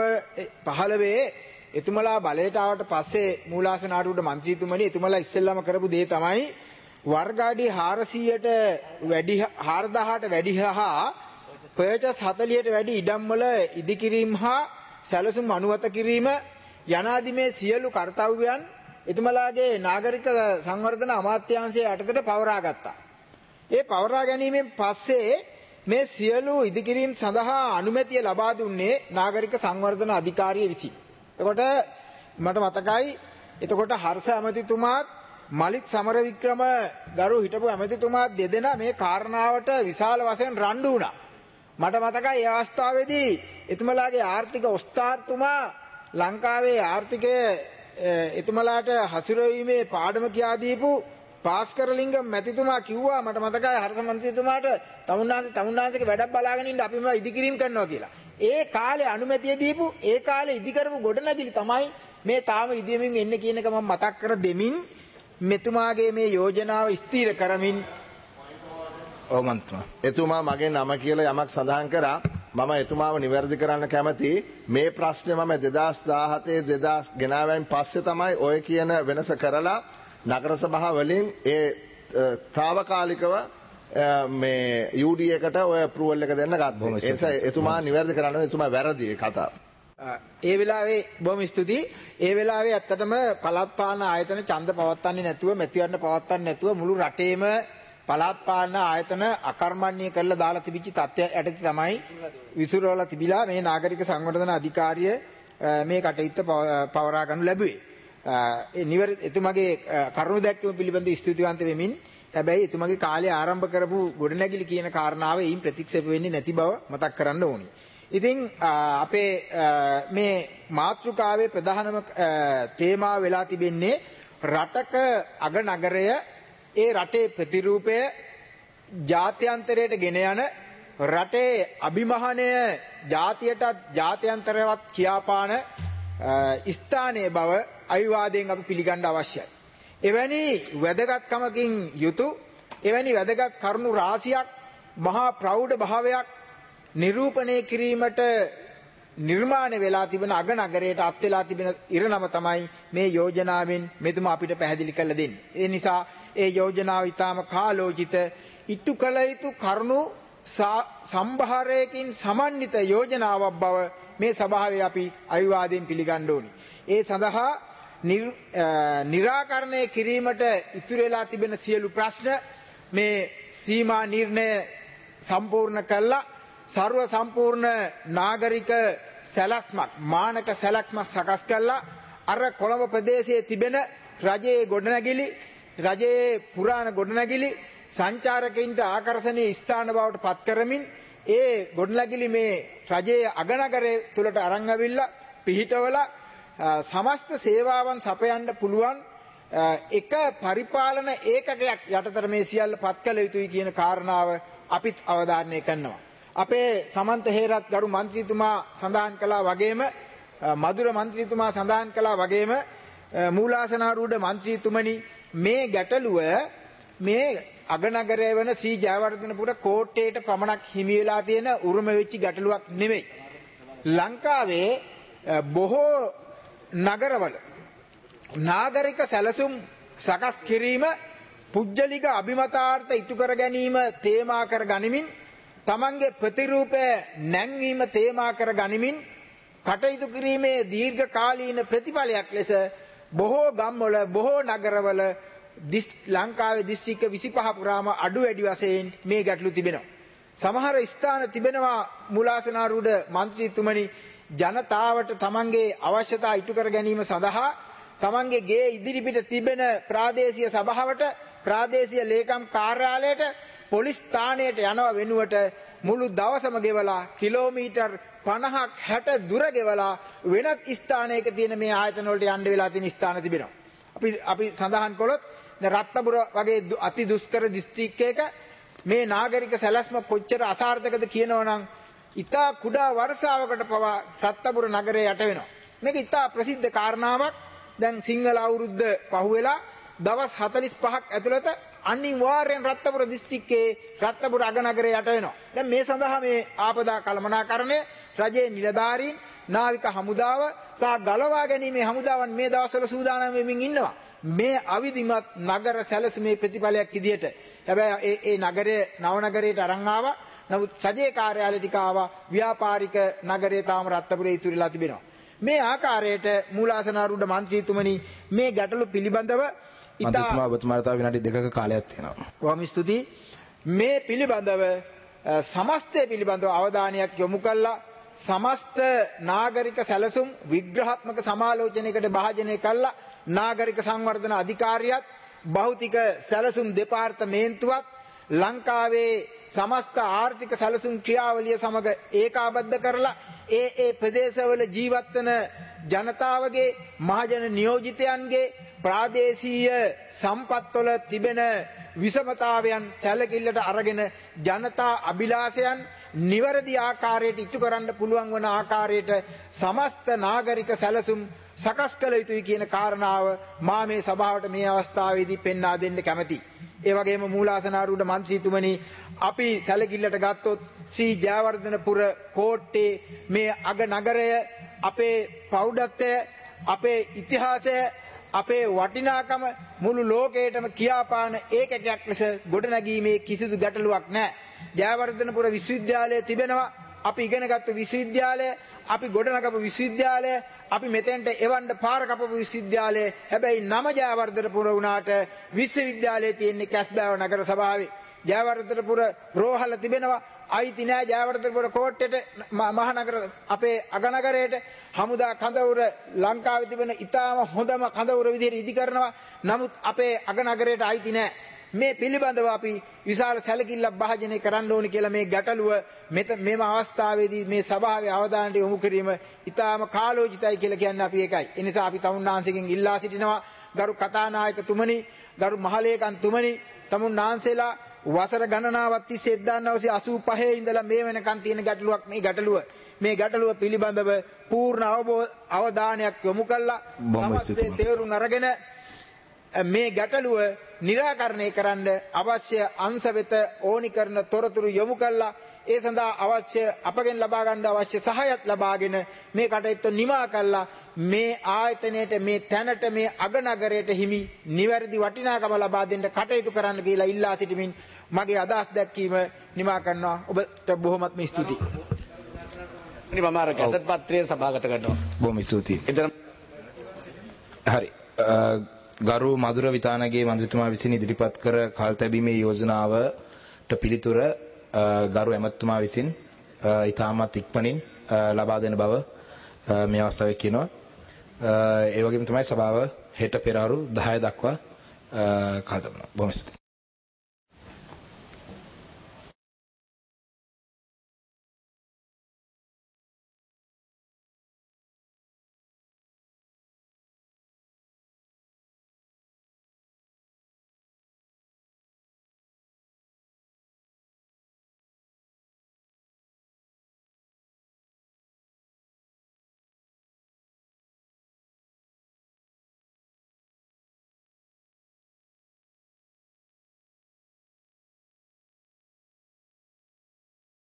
පහළොව එතුමලා බලයට ආවට පස්සේ මූලාසන ආරූඪ මන්ත්‍රීතුමනි එතුමලා ඉස්සෙල්ලාම කරපු දේ තමයි වර්ගාඩි හාරසීයට වැඩි හාරදාහට වැඩි හා පර්චස් හතළිහට වැඩි ඉඩම් වල ඉදිකිරීම හා සැලසුම් අනුමත කිරීම යනාදී මේ සියලු කර්තව්‍යයන් එතුමලාගේ නාගරික සංවර්ධන අමාත්‍යාංශය යටතට පවරා ගත්තා. ඒ පවරා ගැනීමෙන් පස්සේ මේ සියලු ඉදිකිරීම් සඳහා අනුමැතිය ලබා දුන්නේ නාගරික සංවර්ධන අධිකාරිය විසින්. එතකොට මට මතකයි එතකොට හර්ෂ ඇමතිතුමාත් මලික් සමරවික්‍රම ගරු හිටපු ඇමතිතුමාත් දෙදෙනා මේ කාරණාවට විශාල වශයෙන් රණ්ඩු වුණා. මට මතකයි ඒ අවස්ථාවේදී එතුමලාගේ ආර්ථික ඔස්තාර්තුමා ලංකාවේ ආර්ථිකය එතුමලාට හසුරවීමේ පාඩම කියා දීපු පාස්කරලිංග මැතිතුමා කිව්වා මට මතකයි හර්ෂ මන්ත්‍රීතුමාට තමුන්නාන්සේ තමුන්නාන්සේගේ වැඩක් බලාගෙන ඉන්න අපි මේ ඉදිකිරීම කරනවා කියලා. ඒ කාලේ අනුමැතිය දීපු ඒ කාලේ ඉදි කරපු ගොඩනැගිලි තමයි මේ තාම ඉදියමින් එන්නේ කියන එක මම මතක් කර දෙමින් මෙතුමාගේ මේ යෝජනාව ස්ථීර කරමින් ඔව් මන්ත්‍රීතුමා. එතුමා මගේ නම කියලා යමක් සඳහන් කරා. මම එතුමාව නිවැරදි කරන්න කැමති. මේ ප්‍රශ්නේ මම දෙදාස් දාහතේ දෙදාස් ගෙනාවෙන් පස්සේ තමයි ඔය කියන වෙනස කරලා නගර සභාව වලින් ඒ తాවකාලිකව මේ යූ ඩී එකට ඔය අප්‍රූවල් එක දෙන්න ගත්තා. ඒ නිසා එතුමා නිවැරදි කරන්න එතුමා වැරදි ඒ කතාව. ඒ වෙලාවේ බොහොම ස්තුතියි. ඒ වෙලාවේ ඇත්තටම පළාත් පාලන ආයතන ඡන්ද පවත්වන්නේ නැතුව මෙතිවරණ පවත්වන්නේ නැතුව මුළු රටේම පළාත් පාලන ආයතන අකර්මණ්‍ය කරලා දාලා තිබිච්ච තත්ත්වය යටතේ තමයි විසුරුවලා තිබිලා මේ නාගරික සංවර්ධන අධිකාරිය මේ කටයුත්ත පවරා ගන්නු ලැබුවේ. ඒ නිවැරදි එතුමගේ කරුණු දැක්වීම පිළිබඳව ස්තුතිවන්ත වෙමින් හැබැයි එතුමගේ කාලේ ආරම්භ කරපු ගොඩනැගිලි කියන කාරණාව එයින් ප්‍රතික්ෂේප වෙන්නේ නැති බව මතක් කරන්න ඕනි. ඉතින් අපේ මේ මාතෘකාවේ ප්‍රධානම තේමාව වෙලා තිබෙන්නේ රටක අග නගරය ඒ රටේ ප්‍රතිරූපය ජාත්‍යන්තරයට ගෙන යන රටේ අභිමානය ජාතියටත් ජාත්‍යන්තරවත් කියාපාන ස්ථානයේ බව අවිවාදයෙන් අපි පිළිගන්න අවශ්‍යයි. එවැනි වැදගත්කමකින් යුතු එවැනි වැදගත් කරුණු රාශියක් මහා ප්‍රෞಢ භාවයක් නිරූපණය කිරීමට නිර්මාණය වෙලා තිබෙන අග නගරයට අත් වෙලා තිබෙන ඉරණම තමයි මේ යෝජනාවෙන් මෙතුමා අපිට පැහැදිලි කරලා දෙන්නේ. ඒ නිසා ඒ යෝජනාව ඊටාම කාලෝචිත ඉටු කළ යුතු කරුණු සම්භාරයකින් සමන්විත යෝජනාවක් බව මේ සභාවේ අපි අවිවාදයෙන් පිළිගන්න ඕනි. ඒ සඳහා නිරාකරණය කිරීමට ඉතුරු වෙලා තිබෙන සියලු ප්‍රශ්න මේ සීමා නිර්ණය සම්පූර්ණ කළා සර්ව සම්පූර්ණ නාගරික සැලැස්මක් මානක සැලැස්මක් සකස් කළා අර කොළඹ ප්‍රදේශයේ තිබෙන රජයේ ගොඩනැගිලි රජයේ පුරාණ ගොඩනැගිලි සංචාරකයින්ට ආකර්ෂණීය ස්ථාන බවට පත් කරමින් ඒ ගොඩනැගිලි මේ රජයේ අගනගරය තුලට අරන් අවිල්ලා පිහිටවලා සමස්ත සේවාවන් සපයන්න පුළුවන් එක පරිපාලන ඒකකයක් යටතට මේ සියල්ල පත් කළ යුතුයි කියන කාරණාව අපිත් අවධාරණය කරනවා. අපේ සමන්ත හේරත් ගරු මන්ත්‍රීතුමා සඳහන් කළා වගේම මధుර මන්ත්‍රීතුමා සඳහන් කළා වගේම මූලාසනාරූඪ මන්ත්‍රීතුමනි මේ ගැටලුව මේ අගනගරය වන ශ්‍රී ජයවර්ධනපුර කෝට්ටේට පමණක් හිමි වෙලා තියෙන උරුම වෙච්ච ගැටලුවක් නෙමෙයි. ලංකාවේ බොහෝ නගරවල නාගරික සැලසුම් සකස් කිරීම පුජ්‍යලික අභිමතාර්ථ ඉටු කර ගැනීම තේමා කර ගනිමින් තමන්ගේ ප්‍රතිරූපය නැංවීම තේමා කර ගනිමින් කටයුතු කිරීමේ දීර්ඝ කාලීන ප්‍රතිඵලයක් ලෙස බොහෝ ගම්වල බොහෝ නගරවල ලංකාවේ දිස්ත්‍රික්ක විසිපහ පුරාම අඩු වැඩි වශයෙන් මේ ගැටලු තිබෙනවා. සමහර ස්ථාන තිබෙනවා මූලාසනාරූඪ මන්ත්‍රීතුමනි ජනතාවට තමන්ගේ අවශ්‍යතා ඉටු කර ගැනීම සඳහා තමන්ගේ ගේ ඉදිරිපිට තිබෙන ප්‍රාදේශීය සභාවට ප්‍රාදේශීය ලේකම් කාර්යාලයට පොලිස් ස්ථානයට යනවා වෙනුවට මුළු දවසම ගෙවලා කිලෝමීටර් පනහක් හැට දුර ගෙවලා වෙනත් ස්ථානයක තියෙන මේ ආයතන වලට යන්න වෙලා තියෙන ස්ථාන තිබෙනවා. අපි අපි සඳහන් කළොත් රත්නපුර වගේ අති දුෂ්කර දිස්ත්‍රික්කයක මේ නාගරික සැලැස්ම කොච්චර අසාර්ථකද කියනවනම් ඉතා කුඩා වර්ෂාවකට පවා රත්නපුර නගරය යට වෙනවා. මේක ඉතා ප්‍රසිද්ධ කාරණාවක්. දැන් සිංහල අවුරුද්ද පහුවෙලා දවස් හතළිස් පහක් ඇතුළත අනිවාර්යෙන් රත්නපුර දිස්ත්‍රික්කයේ රත්නපුර අගනගරය යට වෙනවා. දැන් මේ සඳහා මේ ආපදා කළමනාකරණය රජයේ නිලධාරීන් නාවික හමුදාව සහ ගලවා ගැනීමේ හමුදාවන් මේ දවස්වල සූදානම් වෙමින් ඉන්නවා. මේ අවිධිමත් නගර සැලසුමේ ප්‍රතිඵලයක් විදියට. හැබැයි ඒ ඒ නගරය නව නගරයට අරන් ආවා. නමුත් රජයේ කාර්යාලය ටික ආවා. ව්‍යාපාරික නගරය තාම රත්නපුරේ ඉතුරුලා තිබෙනවා. මේ ආකාරයට මූලාසනාරූඪ මන්ත්‍රීතුමනි මේ ගැටලු පිළිබඳව මන්ත්‍රීතුමා ඔබතුමාට තව විනාඩි දෙකක කාලයක් තියෙනවා. බොහොම ස්තුතියි. මේ පිළිබඳව සමස්තය පිළිබඳව අවධානයක් යොමු කළා සමස්ත නාගරික සැලසුම් විග්‍රහාත්මක සමාලෝචනයකට භාජනය කළා නාගරික සංවර්ධන අධිකාරියත් භෞතික සැලසුම් දෙපාර්තමේන්තුවත් ලංකාවේ සමස්ත ආර්ථික සැලසුම් ක්‍රියාවලිය සමග ඒකාබද්ධ කරලා ඒ ඒ ප්‍රදේශවල ජීවත් වන ජනතාවගේ මහජන නියෝජිතයන්ගේ ප්‍රාදේශීය සම්පත්වල තිබෙන විෂමතාවයන් සැලකිල්ලට අරගෙන ජනතා අභිලාෂයන් නිවැරදි ආකාරයට ඉටු කරන්න පුළුවන් වන ආකාරයට සමස්ත නාගරික සැලසුම් සකස් කළ යුතුයි කියන කාරණාව මා මේ සභාවට මේ අවස්ථාවේදී පෙන්වා දෙන්න කැමැතියි. ඒ වගේම මූලාසනාරූඪ මන්ත්‍රීතුමනි අපි සැලකිල්ලට ගත්තොත් ශ්‍රී ජයවර්ධනපුර කෝට්ටේ මේ අග නගරය අපේ ප්‍රෞಢත්වය අපේ ඉතිහාසය අපේ වටිනාකම මුළු ලෝකයටම කියාපාන ඒකකයක් ලෙස ගොඩනැගීමේ කිසිදු ගැටලුවක් නැහැ. ජයවර්ධනපුර විශ්වවිද්‍යාලය තිබෙනවා. අපි ඉගෙනගත්තු විශ්වවිද්‍යාලය, අපි ගොඩනගපු විශ්වවිද්‍යාලය, අපි මෙතෙන්ට එවන්න පාර කපපු විශ්වවිද්‍යාලය. හැබැයි නම ජයවර්ධනපුර වුණාට විශ්වවිද්‍යාලයේ තියෙන්නේ කැස්බෑව නගර සභාවේ. ජයවර්ධනපුර රෝහල තිබෙනවා. අයිති නෑ ජයවර්ධනපුර කෝට්ටේට මහනගර අපේ අගනගරයට හමුදා කඳවුර ලංකාවේ තිබෙන ඉතාම හොඳම කඳවුර විදිහට ඉදි කරනවා. නමුත් අපේ අගනගරයට අයිති නෑ. මේ පිළිබඳව අපි විශාල සැලකිල්ලක් භාජනය කරන්න ඕනි කියලා මේ ගැටලුව මෙම අවස්ථාවේදී මේ සභාවේ අවධානයට යොමු කිරීම ඉතාම කාලෝචිතයි කියලා කියන්නේ අපි ඒකයි. ඒ නිසා අපි තමුන්නාන්සේගෙන් ඉල්ලා සිටිනවා ගරු කතානායකතුමනි, ගරු මහලේකම්තුමනි, තමුන්නාන්සේලා වසර ගණනාවක් තිස්සේ එක්දාස් නවසිය අසූ පහේ ඉඳලා මේ වෙනකන් තියෙන ගැටලුවක් මේ ගැටලුව. මේ ගැටලුව පිළිබඳව පූර්ණ අවධානයක් යොමු කළා සමස්තය තේරුම් අරගෙන මේ ගැටලුව निराකරණය කරන්න අවශ්‍ය අංශ වෙත ඕනි කරන තොරතුරු යොමු කළා. ඒ සඳහා අවශ්‍ය අපගෙන් ලබා ගන්න අවශ්‍ය සහායත් ලබාගෙන මේ කටයුත්ත නිමා කළා. මේ ආයතනයේ මේ තැනට මේ අගනගරයට හිමි නිවැරදි වටිනාකම ලබා දෙන්න කටයුතු කරන්න කියලා ඉල්ලා සිටිමින් මගේ අදහස් දැක්වීම නිමා කරනවා. ඔබට බොහොමත්ම ස්තුතියි. මම අර කැසට් පත්‍රය සභාගත කරනවා. බොහොම ස්තුතියි. හරි. ගරු මధుර විතානගේ මන්ත්‍රීතුමා විසින් ඉදිරිපත් කර කල් තැබීමේ යෝජනාවට පිළිතුර ගරු ඇමතුමා විසින් ඉතාමත් ඉක්මනින් ලබා දෙන බව මේ අවස්ථාවේ කියනවා. ඒ වගේම තමයි සභාව හෙට පෙරහරු දහය දක්වා කල් තබනවා. බොහොම ස්තුතියි.